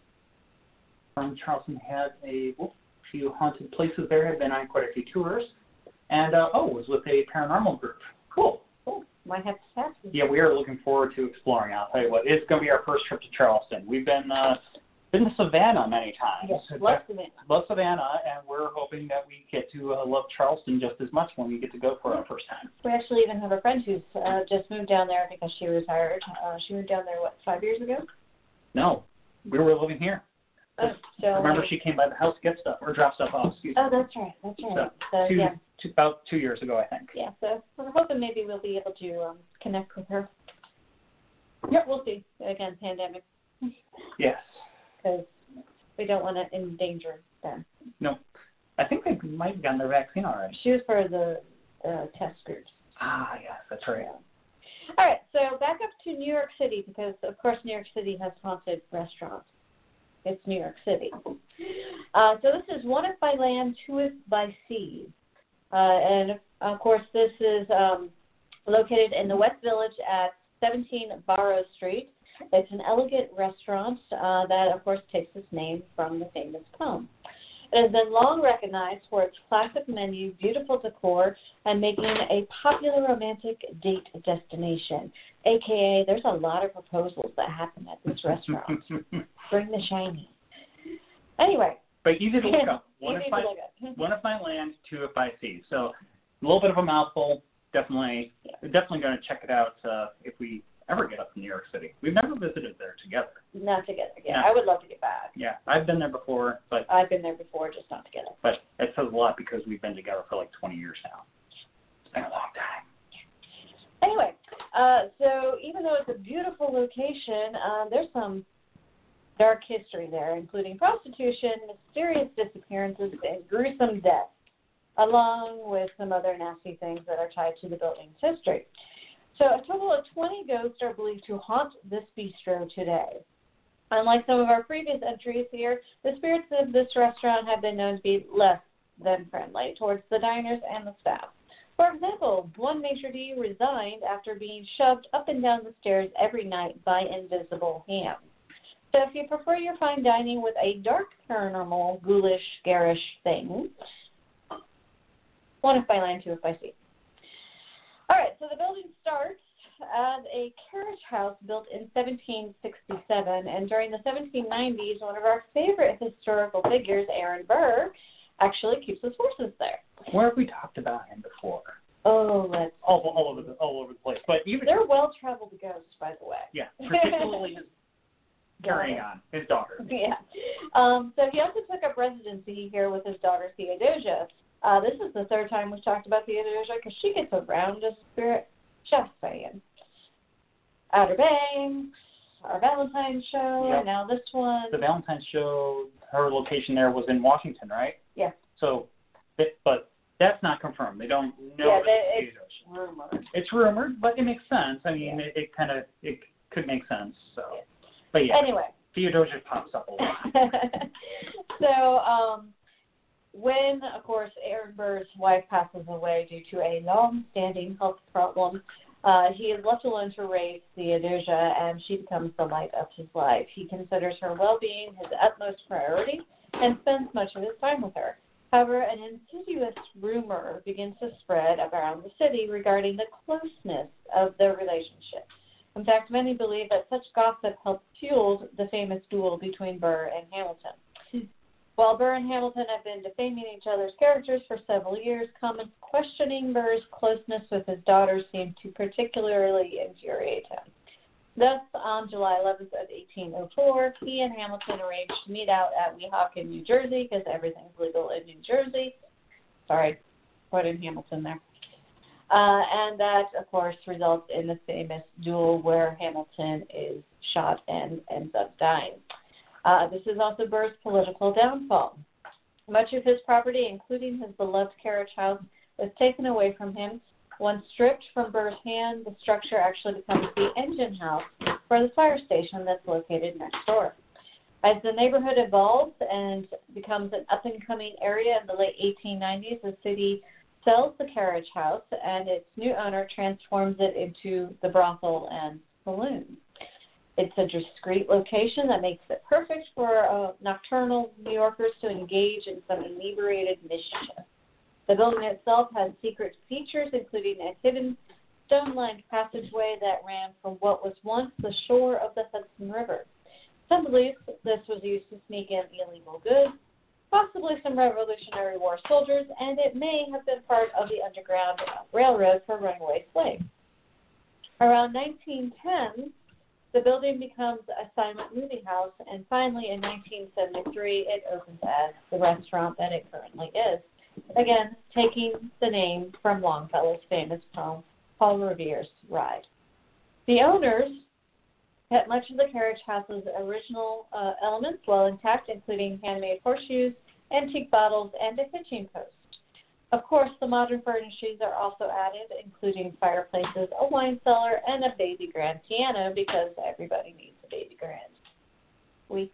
Um, Charleston had a whoop, few haunted places there. Have been on quite a few tours, and uh, oh, was with a paranormal group. Cool. Cool. Might have to pass. Yeah, we are looking forward to exploring. I'll tell you what, it's going to be our first trip to Charleston. We've been uh, been to Savannah many times. Yes, love Savannah. Love Savannah, and we're hoping that we get to uh, love Charleston just as much when we get to go for our first time. We actually even have a friend who's uh, just moved down there because she retired. Uh, she moved down there, what, five years ago? No, we were living here. Oh, so Remember, she came by the house to get stuff or drop stuff off. Excuse me. Oh, that's right. That's right. So, So, two, yeah. two, about two years ago, I think. Yeah, so we're hoping maybe we'll be able to um, connect with her. Yep. We'll see. Again, pandemic. Yes. Because we don't want to endanger them. No. I think they might have gotten their vaccine already. She was for the uh, test groups. Ah, yes, that's right. Yeah. All right, so back up to New York City because, of course, New York City has haunted restaurants. It's New York City. Uh, so this is One If by Land, Two If by Sea. Uh, and, of course, this is um, located in the West Village at seventeen Barrow Street. It's an elegant restaurant uh, that, of course, takes its name from the famous poem. It has been long recognized for its classic menu, beautiful decor, and making a popular romantic date destination, a k a there's a lot of proposals that happen at this restaurant. Bring the shiny. Anyway. But easy to look up. One, easy if to I, look up. one if I land, two if I see. So a little bit of a mouthful. Definitely, yeah. definitely going to check it out uh, if we ever get up to New York City. We've never visited there together. Not together. Yeah, No. I would love to get back. Yeah, I've been there before, but I've been there before, just not together. but it says a lot because we've been together for like twenty years now. It's been a long time. Anyway, uh, so even though it's a beautiful location, uh, there's some dark history there, including prostitution, mysterious disappearances, and gruesome deaths, along with some other nasty things that are tied to the building's history. So a total of twenty ghosts are believed to haunt this bistro today. Unlike some of our previous entries here, the spirits of this restaurant have been known to be less than friendly towards the diners and the staff. For example, one maitre d' resigned after being shoved up and down the stairs every night by invisible hands. So if you prefer your fine dining with a dark, paranormal, ghoulish, garish thing, one if by land, two if by sea. All right, so the building starts as a carriage house built in seventeen sixty-seven, and during the seventeen nineties, one of our favorite historical figures, Aaron Burr, actually keeps his horses there. Where have we talked about him before? Oh, let's all, all over the all over the place. But even they're well-traveled ghosts, by the way. Yeah, particularly his carrying on his daughter. Yeah. Um, so he also took up residency here with his daughter Theodosia. Uh, this is the third time we've talked about Theodosia because she gets around a spirit. Just saying. Outer Banks, our Valentine's show, Yep. and now this one. The Valentine's show, her location there was in Washington, right? Yeah. So, but that's not confirmed. They don't know. Yeah, it's they, it's Theodosia. rumored. It's rumored, but it makes sense. I mean, Yeah. it, it kind of it could make sense. So, Yeah. but yeah. Anyway. Theodosia pops up a lot. so, um, when, of course, Aaron Burr's wife passes away due to a long-standing health problem, Uh, he is left alone to raise Theodosia, and she becomes the light of his life. He considers her well-being his utmost priority and spends much of his time with her. However, an insidious rumor begins to spread around the city regarding the closeness of their relationship. In fact, many believe that such gossip helped fuel the famous duel between Burr and Hamilton. While Burr and Hamilton have been defaming each other's characters for several years, comments questioning Burr's closeness with his daughter seem to particularly infuriate him. Thus, on July eleventh of eighteen oh four, he and Hamilton arranged to meet out at Weehawken, New Jersey, because everything's legal in New Jersey. Sorry, put in Hamilton there. Uh, and that, of course, results in the famous duel where Hamilton is shot and ends up dying. Uh, this is also Burr's political downfall. Much of his property, including his beloved carriage house, was taken away from him. Once stripped from Burr's hand, the structure actually becomes the engine house for the fire station that's located next door. As the neighborhood evolves and becomes an up-and-coming area in the late eighteen nineties, the city sells the carriage house, and its new owner transforms it into the brothel and saloon. It's a discreet location that makes it perfect for uh, nocturnal New Yorkers to engage in some inebriated mischief. The building itself has secret features, including a hidden stone-lined passageway that ran from what was once the shore of the Hudson River. Some believe this was used to sneak in illegal goods, possibly some Revolutionary War soldiers, and it may have been part of the Underground Railroad for runaway slaves. Around nineteen ten, the building becomes a silent movie house, and finally in nineteen seventy-three, it opens as the restaurant that it currently is, again taking the name from Longfellow's famous poem, Paul Revere's Ride. The owners kept much of the carriage house's original uh, elements well intact, including handmade horseshoes, antique bottles, and a hitching post. Of course, the modern furnishings are also added, including fireplaces, a wine cellar, and a baby grand piano, because everybody needs a baby grand. We?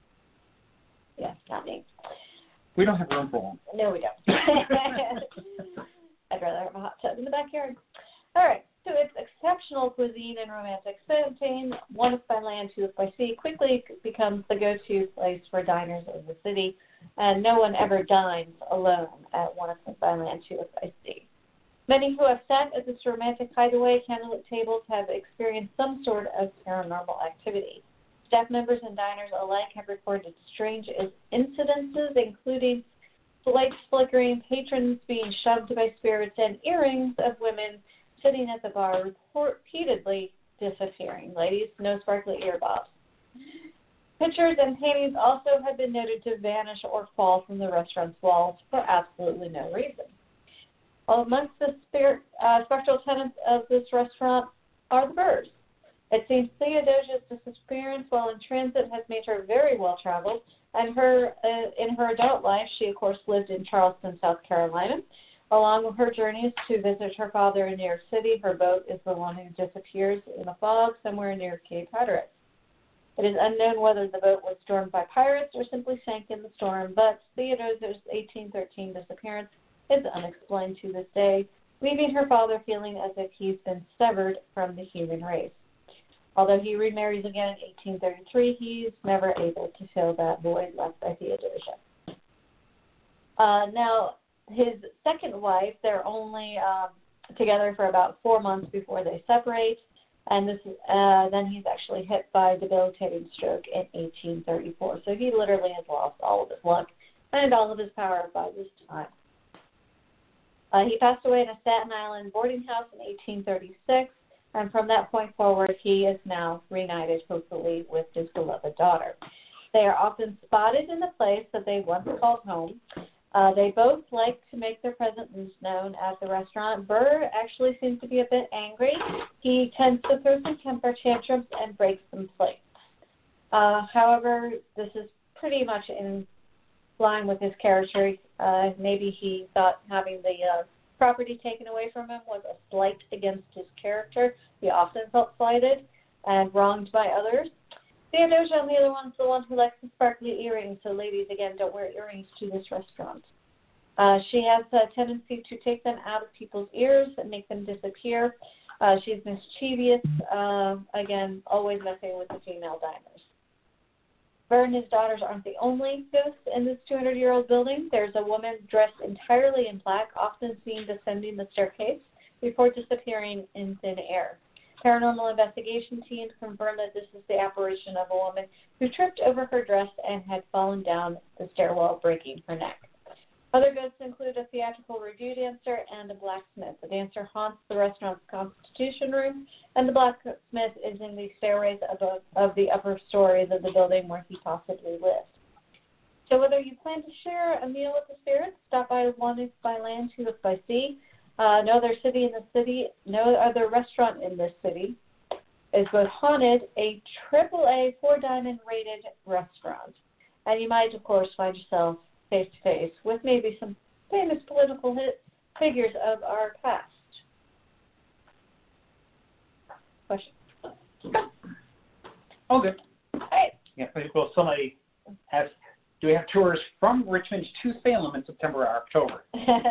Yeah, not me. We don't have room for one. No, we don't. I'd rather have a hot tub in the backyard. All right, so it's exceptional cuisine and romantic setting. One is by land, two is by sea. Quickly becomes the go-to place for diners in the city, and no one ever dines alone at one is by land, two is by sea. Many who have sat at this romantic hideaway candlelit tables have experienced some sort of paranormal activity. Staff members and diners alike have reported strange incidences, including lights flickering, patrons being shoved by spirits, and earrings of women sitting at the bar repeatedly disappearing. Ladies, no sparkly earbobs. Pictures and paintings also have been noted to vanish or fall from the restaurant's walls for absolutely no reason. Well, amongst the spirit, uh, spectral tenants of this restaurant are the Burrs. It seems Theodosia's disappearance while in transit has made her very well-traveled, and her uh, in her adult life, she, of course, lived in Charleston, South Carolina. Along with her journeys to visit her father in New York City, her boat is the one who disappears in the fog somewhere near Cape Hatteras. It is unknown whether the boat was stormed by pirates or simply sank in the storm, but Theodosia's eighteen thirteen disappearance is unexplained to this day, leaving her father feeling as if he's been severed from the human race. Although he remarries again in eighteen thirty-three, he's never able to fill that void left by Theodosia. Uh, now, his second wife, they're only um, together for about four months before they separate, and this uh, then he's actually hit by a debilitating stroke in eighteen thirty-four. So he literally has lost all of his luck and all of his power by this time. Uh, he passed away in a Staten Island boarding house in eighteen thirty-six, and from that point forward, he is now reunited, hopefully, with his beloved daughter. They are often spotted in the place that they once called home. Uh, they both like to make their presence known at the restaurant. Burr actually seems to be a bit angry. He tends to throw some temper tantrums and break some plates. Uh, however, this is pretty much in line with his character. Uh, maybe he thought having the uh, property taken away from him was a slight against his character. He often felt slighted and wronged by others. Theodosia, on the other one, is the one who likes the sparkly earrings, so ladies, again, don't wear earrings to this restaurant. Uh, she has a tendency to take them out of people's ears and make them disappear. Uh, she's mischievous, uh, again, always messing with the female diners. Bert and his daughters aren't the only ghosts in this two hundred year old building. There's a woman dressed entirely in black, often seen descending the staircase before disappearing in thin air. Paranormal investigation teams confirm that this is the apparition of a woman who tripped over her dress and had fallen down the stairwell, breaking her neck. Other ghosts include a theatrical review dancer and a blacksmith. The dancer haunts the restaurant's constitution room, and the blacksmith is in the stairways above, of the upper stories of the building where he possibly lived. So whether you plan to share a meal with the spirits, stop by One by Land, Two by Sea, uh, no other city in the city, no other restaurant in this city is both haunted, a triple A four-diamond rated restaurant. And you might, of course, find yourself face-to-face with maybe some famous political hit figures of our past. Question? Oh, good. Hey. Yeah, well, somebody has, do we have tours from Richmond to Salem in September or October?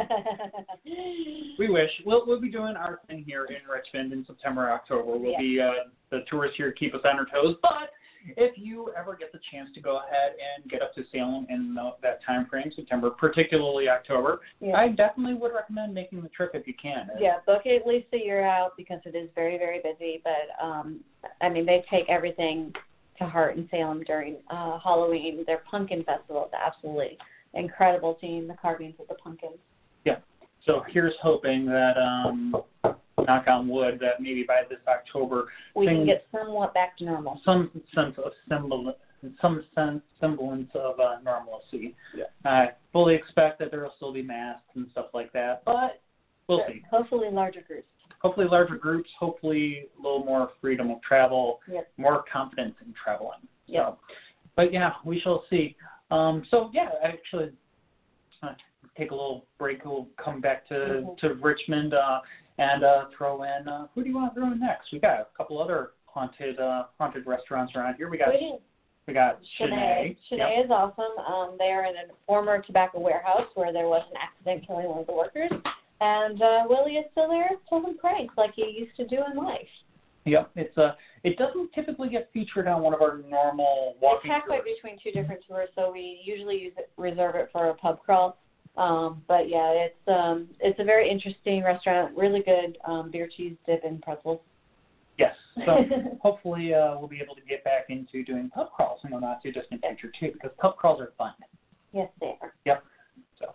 We wish. We'll, we'll be doing our thing here in Richmond in September or October. We'll yeah. be, uh, the tourists here keep us on our toes, but if you ever get the chance to go ahead and get up to Salem in the, that time frame, September, particularly October, yeah. I definitely would recommend making the trip if you can. Yeah, book it at least a year out because it is very, very busy. But, um, I mean, they take everything to heart in Salem during uh, Halloween. Their pumpkin festival is absolutely incredible, seeing the carvings of the pumpkins. Yeah. So here's hoping that, um, knock on wood, that maybe by this October we things, can get somewhat back to normal. Some sense of semblance, some sense, semblance of uh, normalcy. Yeah. I fully expect that there will still be masks and stuff like that, but we'll see. Hopefully larger groups. Hopefully larger groups, hopefully a little more freedom of travel, yep. more confidence in traveling. Yep. So, but yeah, we shall see. Um, so yeah, actually, uh, take a little break. We'll come back to, mm-hmm. to Richmond uh, and uh, throw in, uh, who do you want to throw in next? We got a couple other haunted uh, haunted restaurants around here. We got we, we got Cheney. Cheney Cheney yep. is awesome. Um, they are in a former tobacco warehouse where there was an accident killing one of the workers. And uh, Willie is still there pulling pranks like he used to do in life. Yep, it's uh, it doesn't typically get featured on one of our normal walking It's halfway tours. between two different tours, so we usually use it, reserve it for a pub crawl. Um, but yeah, it's um, it's a very interesting restaurant, really good um, beer, cheese dip, and pretzels. Yes, so hopefully uh, we'll be able to get back into doing pub crawls in the not too distant future too, because pub crawls are fun. Yes, they are. Yep. So.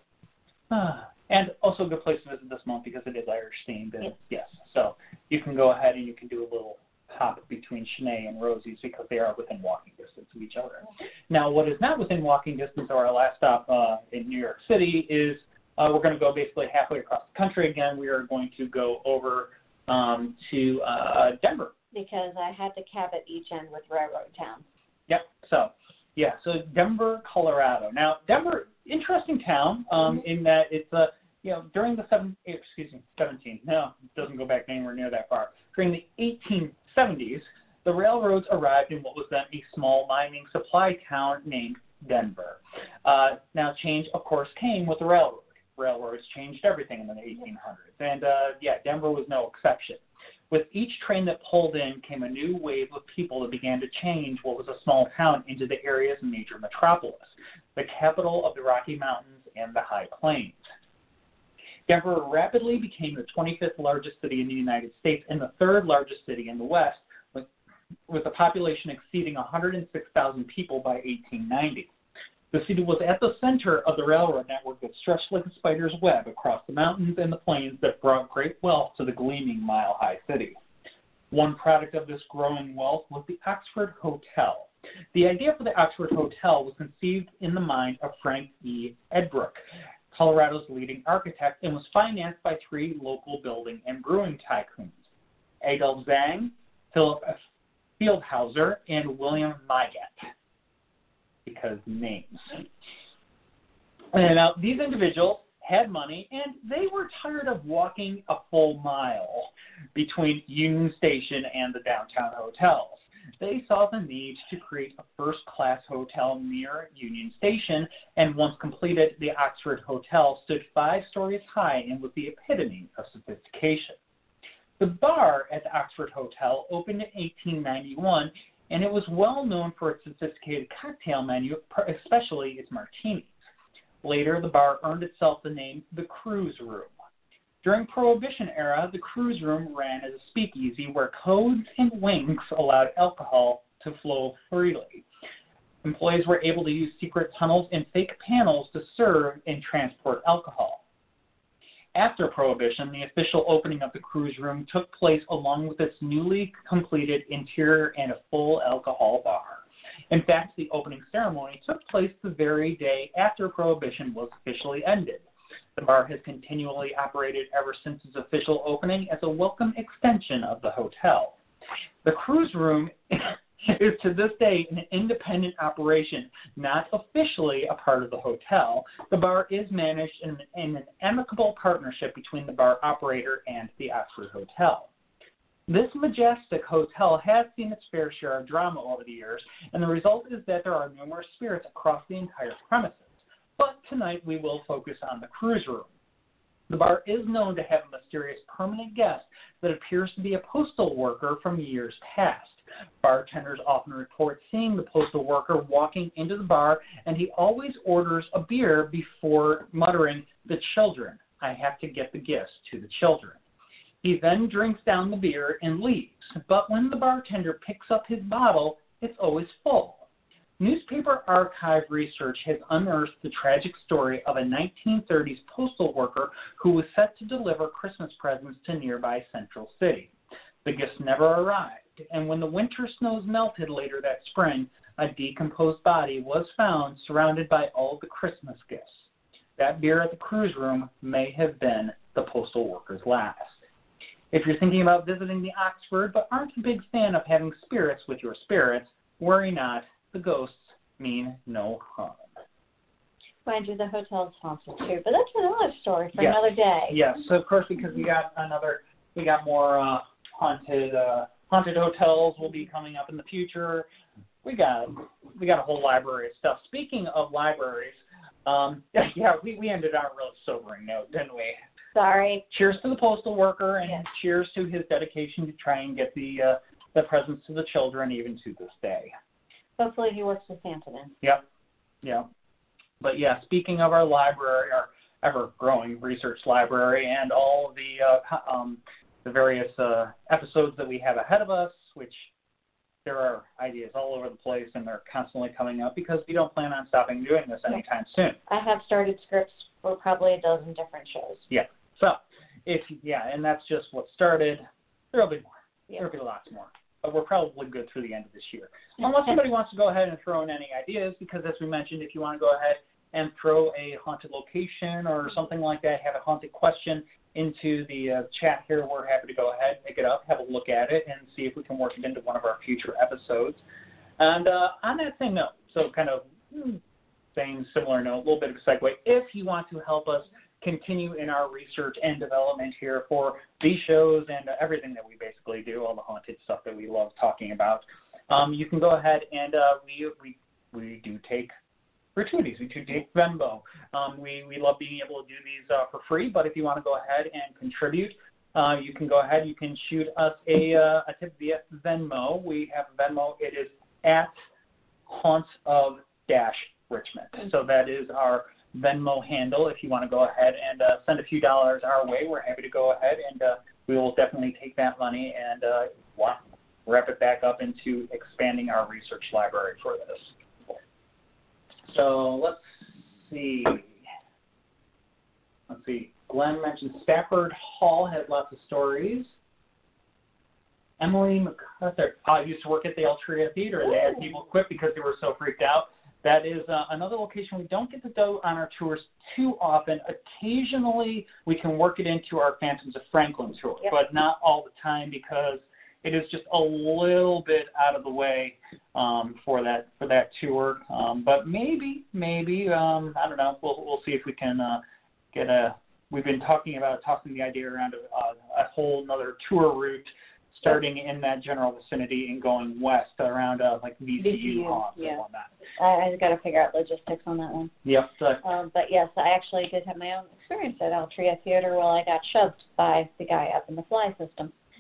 Uh, And also a good place to visit this month because it is Irish themed. And yes. yes. So you can go ahead and you can do a little hop between Cheney and Rosie's because they are within walking distance of each other. Now, what is not within walking distance of our last stop uh, in New York City is uh, we're going to go basically halfway across the country again. We are going to go over um, to uh, Denver. Because I had to cap at each end with railroad towns. Yep. So, yeah, so Denver, Colorado. Now, Denver, interesting town um, mm-hmm. in that it's a, you know, during the seven, excuse me, seventeen, no, it doesn't go back anywhere near that far. During the eighteen seventies, the railroads arrived in what was then a small mining supply town named Denver. Uh, now, change, of course, came with the railroad. Railroads changed everything in the eighteen hundreds. And, uh, yeah, Denver was no exception. With each train that pulled in came a new wave of people that began to change what was a small town into the area's major metropolis, the capital of the Rocky Mountains and the High Plains. Denver rapidly became the twenty-fifth largest city in the United States and the third largest city in the West, with, with a population exceeding one hundred six thousand people by eighteen ninety. The city was at the center of the railroad network that stretched like a spider's web across the mountains and the plains that brought great wealth to the gleaming mile-high city. One product of this growing wealth was the Oxford Hotel. The idea for the Oxford Hotel was conceived in the mind of Frank E. Edbrook, Colorado's leading architect, and was financed by three local building and brewing tycoons, Adolph Zang, Philip Fieldhauser, and William Mygat. Because names. And now, these individuals had money, and they were tired of walking a full mile between Union Station and the downtown hotels. They saw the need to create a first-class hotel near Union Station, and once completed, the Oxford Hotel stood five stories high and was the epitome of sophistication. The bar at the Oxford Hotel opened in eighteen ninety-one, and it was well known for its sophisticated cocktail menu, especially its martinis. Later, the bar earned itself the name the Cruise Room. During Prohibition era, the Cruise Room ran as a speakeasy where codes and winks allowed alcohol to flow freely. Employees were able to use secret tunnels and fake panels to serve and transport alcohol. After Prohibition, the official opening of the Cruise Room took place along with its newly completed interior and a full alcohol bar. In fact, the opening ceremony took place the very day after Prohibition was officially ended. The bar has continually operated ever since its official opening as a welcome extension of the hotel. The Cruise Room is to this day an independent operation, not officially a part of the hotel. The bar is managed in, in an amicable partnership between the bar operator and the Oxford Hotel. This majestic hotel has seen its fair share of drama over the years, and the result is that there are numerous spirits across the entire premises. But tonight we will focus on the Cruise Room. The bar is known to have a mysterious permanent guest that appears to be a postal worker from years past. Bartenders often report seeing the postal worker walking into the bar, and he always orders a beer before muttering, "The children. I have to get the gifts to the children." He then drinks down the beer and leaves, but when the bartender picks up his bottle, it's always full. Newspaper archive research has unearthed the tragic story of a nineteen thirties postal worker who was set to deliver Christmas presents to nearby Central City. The gifts never arrived, and when the winter snows melted later that spring, a decomposed body was found surrounded by all the Christmas gifts. That beer at the Cruise Room may have been the postal worker's last. If you're thinking about visiting the Oxford but aren't a big fan of having spirits with your spirits, worry not. The ghosts mean no harm. Mind you, the hotel's haunted too, but that's another story for yes. another day. Yes, so of course, because we got another, we got more uh, haunted uh, haunted hotels will be coming up in the future. We got we got a whole library of stuff. Speaking of libraries, um, yeah, we, we ended on a real sobering note, didn't we? Sorry. Cheers to the postal worker, and yes. cheers to his dedication to try and get the uh, the presents to the children, even to this day. Hopefully he works with Santa then. Yep, yep. But yeah, speaking of our library, our ever-growing research library, and all the uh, um, the various uh, episodes that we have ahead of us, which there are ideas all over the place, and they're constantly coming up because we don't plan on stopping doing this anytime soon. I have started scripts for probably a dozen different shows. Yeah. So, if yeah, and that's just what started. There'll be more. Yeah. There'll be lots more. But we're probably good through the end of this year. Unless somebody wants to go ahead and throw in any ideas, because as we mentioned, if you want to go ahead and throw a haunted location or something like that, have a haunted question into the uh, chat here, we're happy to go ahead, pick it up, have a look at it, and see if we can work it into one of our future episodes. And uh, on that same note, so kind of same similar note, a little bit of a segue, if you want to help us continue in our research and development here for these shows and uh, everything that we basically do, all the haunted stuff that we love talking about, um, you can go ahead and uh, we, we we do take gratuities. We do take Venmo. Um, we, we love being able to do these uh, for free, but if you want to go ahead and contribute, uh, you can go ahead. You can shoot us a, uh, a tip via Venmo. We have Venmo. It is at Haunts of Dash Richmond. So that is our Venmo handle. If you want to go ahead and uh, send a few dollars our way, we're happy to go ahead, and uh, we will definitely take that money and uh, wrap it back up into expanding our research library for this. So let's see. Let's see. Glenn mentioned Stafford Hall has lots of stories. Emily MacArthur uh, used to work at the Altria Theater. They had people quit because they were so freaked out. That is uh, another location we don't get to go on our tours too often. Occasionally, we can work it into our Phantoms of Franklin tour, yep. but not all the time because it is just a little bit out of the way um, for that for that tour. Um, but maybe, maybe um, I don't know. We'll we'll see if we can uh, get a. We've been talking about tossing the idea around of uh, a whole another tour route, starting in that general vicinity and going west around uh, like V C U haunts yeah. and whatnot. I, I've got to figure out logistics on that one. Yep. So, um, but yes, I actually did have my own experience at Altria Theater where I got shoved by the guy up in the fly system.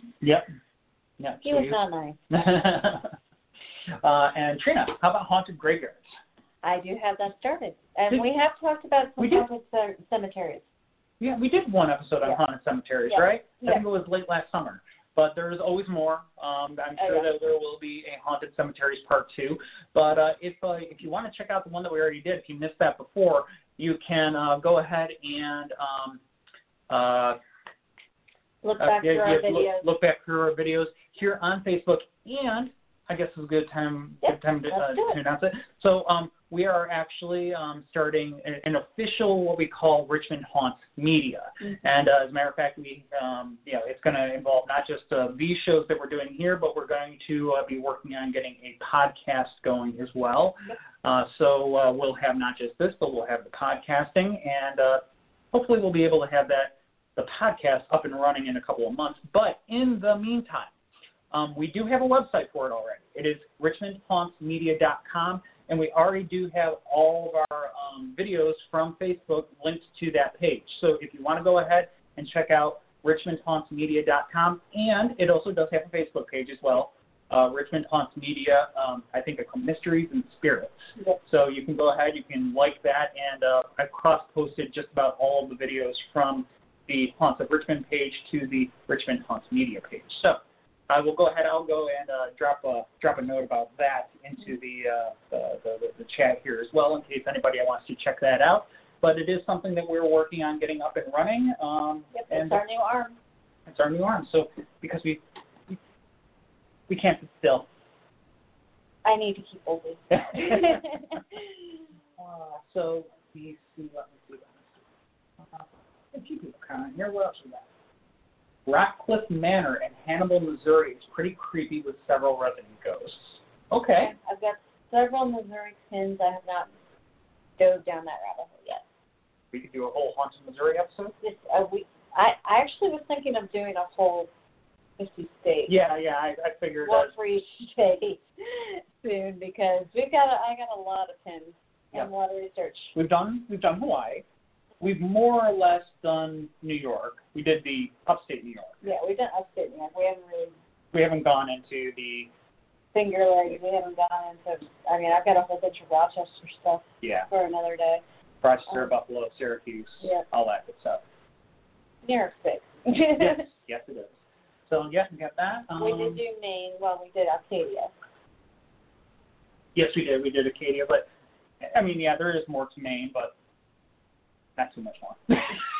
Yep. Yep. He so was you- not nice. uh, and Trina, how about haunted graveyards? I do have that started. And Did- we have talked about some we did. haunted ce- cemeteries. Yeah, we did one episode on Yeah. haunted cemeteries, Yeah. right? Yeah. I think it was late last summer. But there's always more. Um, I'm Oh, sure yeah. that there will be a haunted cemeteries part two. But uh, if uh, if you want to check out the one that we already did, if you missed that before, you can uh, go ahead and um, uh, Look uh, back yeah, through our yeah, videos. Look, look back through our videos here on Facebook, and I guess it's a good time Yep, good time to, let's uh, do it. to announce it. So um, we are actually um, starting an, an official what we call Richmond Haunts Media, Mm-hmm. and uh, as a matter of fact, we um, you know it's going to involve not just uh, these shows that we're doing here, but we're going to uh, be working on getting a podcast going as well. Yep. Uh, so uh, we'll have not just this, but we'll have the podcasting, and uh, hopefully we'll be able to have that the podcast up and running in a couple of months. But in the meantime, um, we do have a website for it already. It is richmond haunts media dot com, and we already do have all of our um, videos from Facebook linked to that page. So if you want to go ahead and check out richmond haunts media dot com, and it also does have a Facebook page as well, uh, Richmond Haunts Media, um, I think it's called Mysteries and Spirits. Yep. So you can go ahead, you can like that, and uh, I cross-posted just about all of the videos from the Haunts of Richmond page to the Richmond Haunts Media page. So I will go ahead, I'll go and uh, drop a drop a note about that into the, uh, the, the the chat here as well in case anybody wants to check that out. But it is something that we're working on getting up and running. Um, Yep, and it's our new arm. it's our new arm. So because we we, we can't sit still. I need to keep busy. uh, so we see what we do. Uh, a few people comment here. What else we got? Rockcliffe Manor in Hannibal, Missouri is pretty creepy with several resident ghosts. Okay. I've got several Missouri pins. I have not dove down that rabbit hole yet. We could do a whole Haunted Missouri episode. This, uh, we, I, I actually was thinking of doing a whole fifty states. Yeah, yeah, I, I figured. One Uh, for each state soon because we've got a, I got a lot of pins and Yeah. a lot of research. we've done we've done Hawaii. We've more or less done New York. We did the upstate New York. Yeah, we've done upstate New York. We haven't really We haven't gone into the Finger Lakes. We haven't gone into. I mean, I've got a whole bunch of Rochester stuff yeah for another day. Rochester, Um, Buffalo, Syracuse, yeah. all that good stuff. New York State. yes, yes, it is. So yeah, we got that. Um, We did do Maine. Well, we did Arcadia. Yes, we did. We did Acadia, but I mean, yeah, there is more to Maine, but not too much more.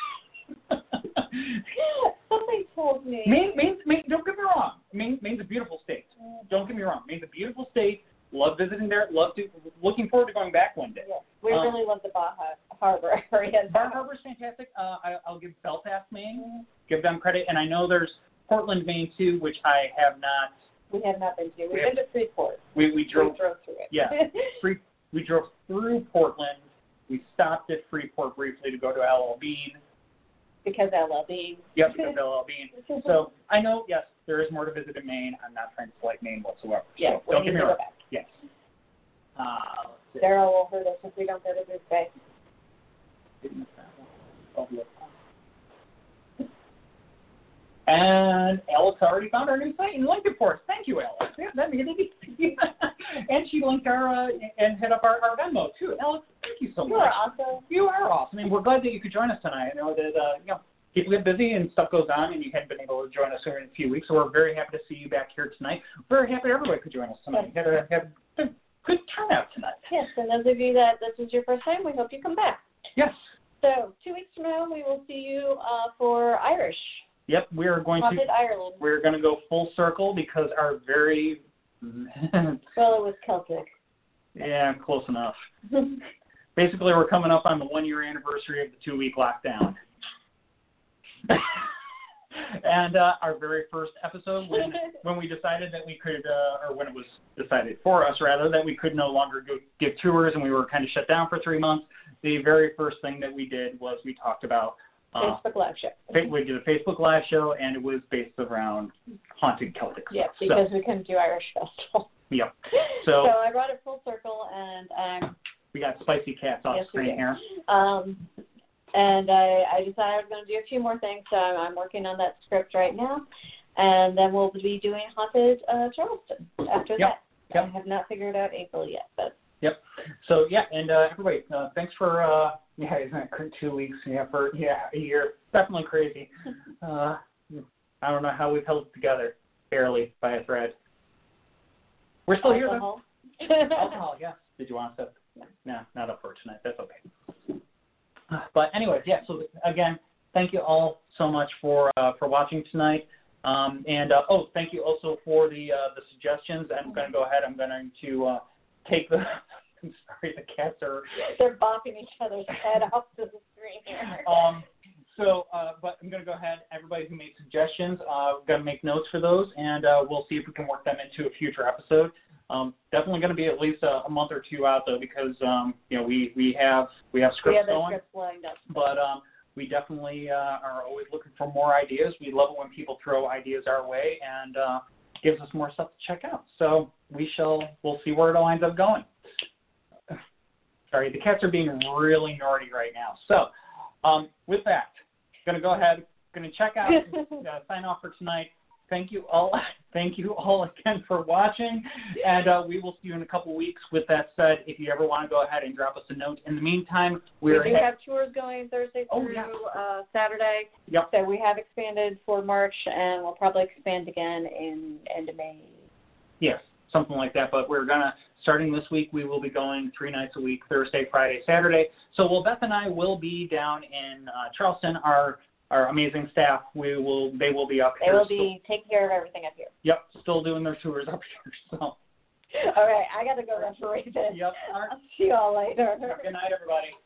Somebody told me. Maine, Maine, Maine, don't get me wrong. Maine, Maine's a beautiful state. Don't get me wrong. Maine's a beautiful state. Love visiting there. Love to. Looking forward to going back one day. Yeah, we Um, really love the Baja Harbor area. Bar Harbor's fantastic. Uh, I, I'll give Belfast, Maine, give them credit, and I know there's Portland, Maine too, which I have not. We have not been to. We've We been to Freeport. We we drove. we drove through it. Yeah. Free, we drove through Portland. We stopped at Freeport briefly to go to L L Bean. because L L Bean. Yep, because of L L Bean. So I know, yes, there is more to visit in Maine. I'm not trying to slight Maine whatsoever. Yeah, so we don't need get me to wrong. go back. Yes. Uh, let's see. Daryl will hurt us if we don't go to Goose Bay. Didn't miss that one. Oh, look. And Alex already found our new site and linked it for us. Thank you, Alex. Yeah, that made it easy. And she linked our uh, and hit up our, our Venmo too. Alex, thank you so You much. are awesome. You are awesome. I mean, we're glad that you could join us tonight. I know that uh, you know people get busy and stuff goes on, and you hadn't been able to join us in a few weeks. So we're very happy to see you back here tonight. Very happy everybody could join us tonight. We had a, had a good turnout tonight. Yes, and those of you that this is your first time, we hope you come back. Yes. So two weeks from now, we will see you uh, for Irish. Yep. We are going Haunted to. Ireland. We're going to go full circle because our very. Well, it was Celtic. Yeah, close enough. Basically, we're coming up on the one-year anniversary of the two-week lockdown. And uh, our very first episode, when when we decided that we could, uh, or when it was decided for us, rather, that we could no longer go give tours and we were kind of shut down for three months, the very first thing that we did was we talked about uh, Facebook Live show. we did a Facebook Live show, and it was based around haunted Celtic Yeah, stuff. because we couldn't do Irish Festival. So, yep. So, So I brought it full circle, and um, we got Spicy Cats off Yes, we screen did. here. um, and I, I decided I was going to do a few more things, so I'm, I'm working on that script right now. And then we'll be doing Haunted uh, Charleston after Yep. that. Yep. I have not figured out April yet, but Yep. So yeah, and uh, everybody, uh, thanks for uh, yeah, isn't it two weeks? Yeah, for yeah, a year. Definitely crazy. Uh, I don't know how we've held it together, barely by a thread. We're still alcohol. here though. Alcohol, yes. Did you want to? No, not up for tonight. That's okay. Uh, but anyways, yeah. So again, thank you all so much for uh, for watching tonight. Um, and uh, oh, thank you also for the uh, the suggestions. I'm going to go ahead. I'm going to uh, take the. I'm sorry, the cats are. They're bopping each other's head off to the screen here. Um. So, uh, but I'm going to go ahead. Everybody who made suggestions, uh, we're going to make notes for those, and uh, we'll see if we can work them into a future episode. Um, definitely going to be at least a, a month or two out though, because um, you know we, we have we have scripts we have the going, scripts lined up. but um, we definitely uh, are always looking for more ideas. We love it when people throw ideas our way, and uh, gives us more stuff to check out. So we shall we'll see where it all ends up going. Sorry, the cats are being really naughty right now. So um, with that, going to go ahead, going to check out, uh, sign off for tonight. Thank you all. Thank you all again for watching, and uh, we will see you in a couple weeks. With that said, if you ever want to go ahead and drop us a note. In the meantime, we're we do have tours going Thursday Oh, through yeah. uh, Saturday. Yep. So we have expanded for March, and we'll probably expand again in end of May. Yes, something like that. But we're gonna starting this week. We will be going three nights a week: Thursday, Friday, Saturday. So, well, Beth and I will be down in uh, Charleston. Our Our amazing staff, we will, they will be up They here. will be still, taking care of everything up here. Yep, still doing their tours up here. So. All right, I got to go referee this. Yep. All right. I'll see you all later. Good night, everybody.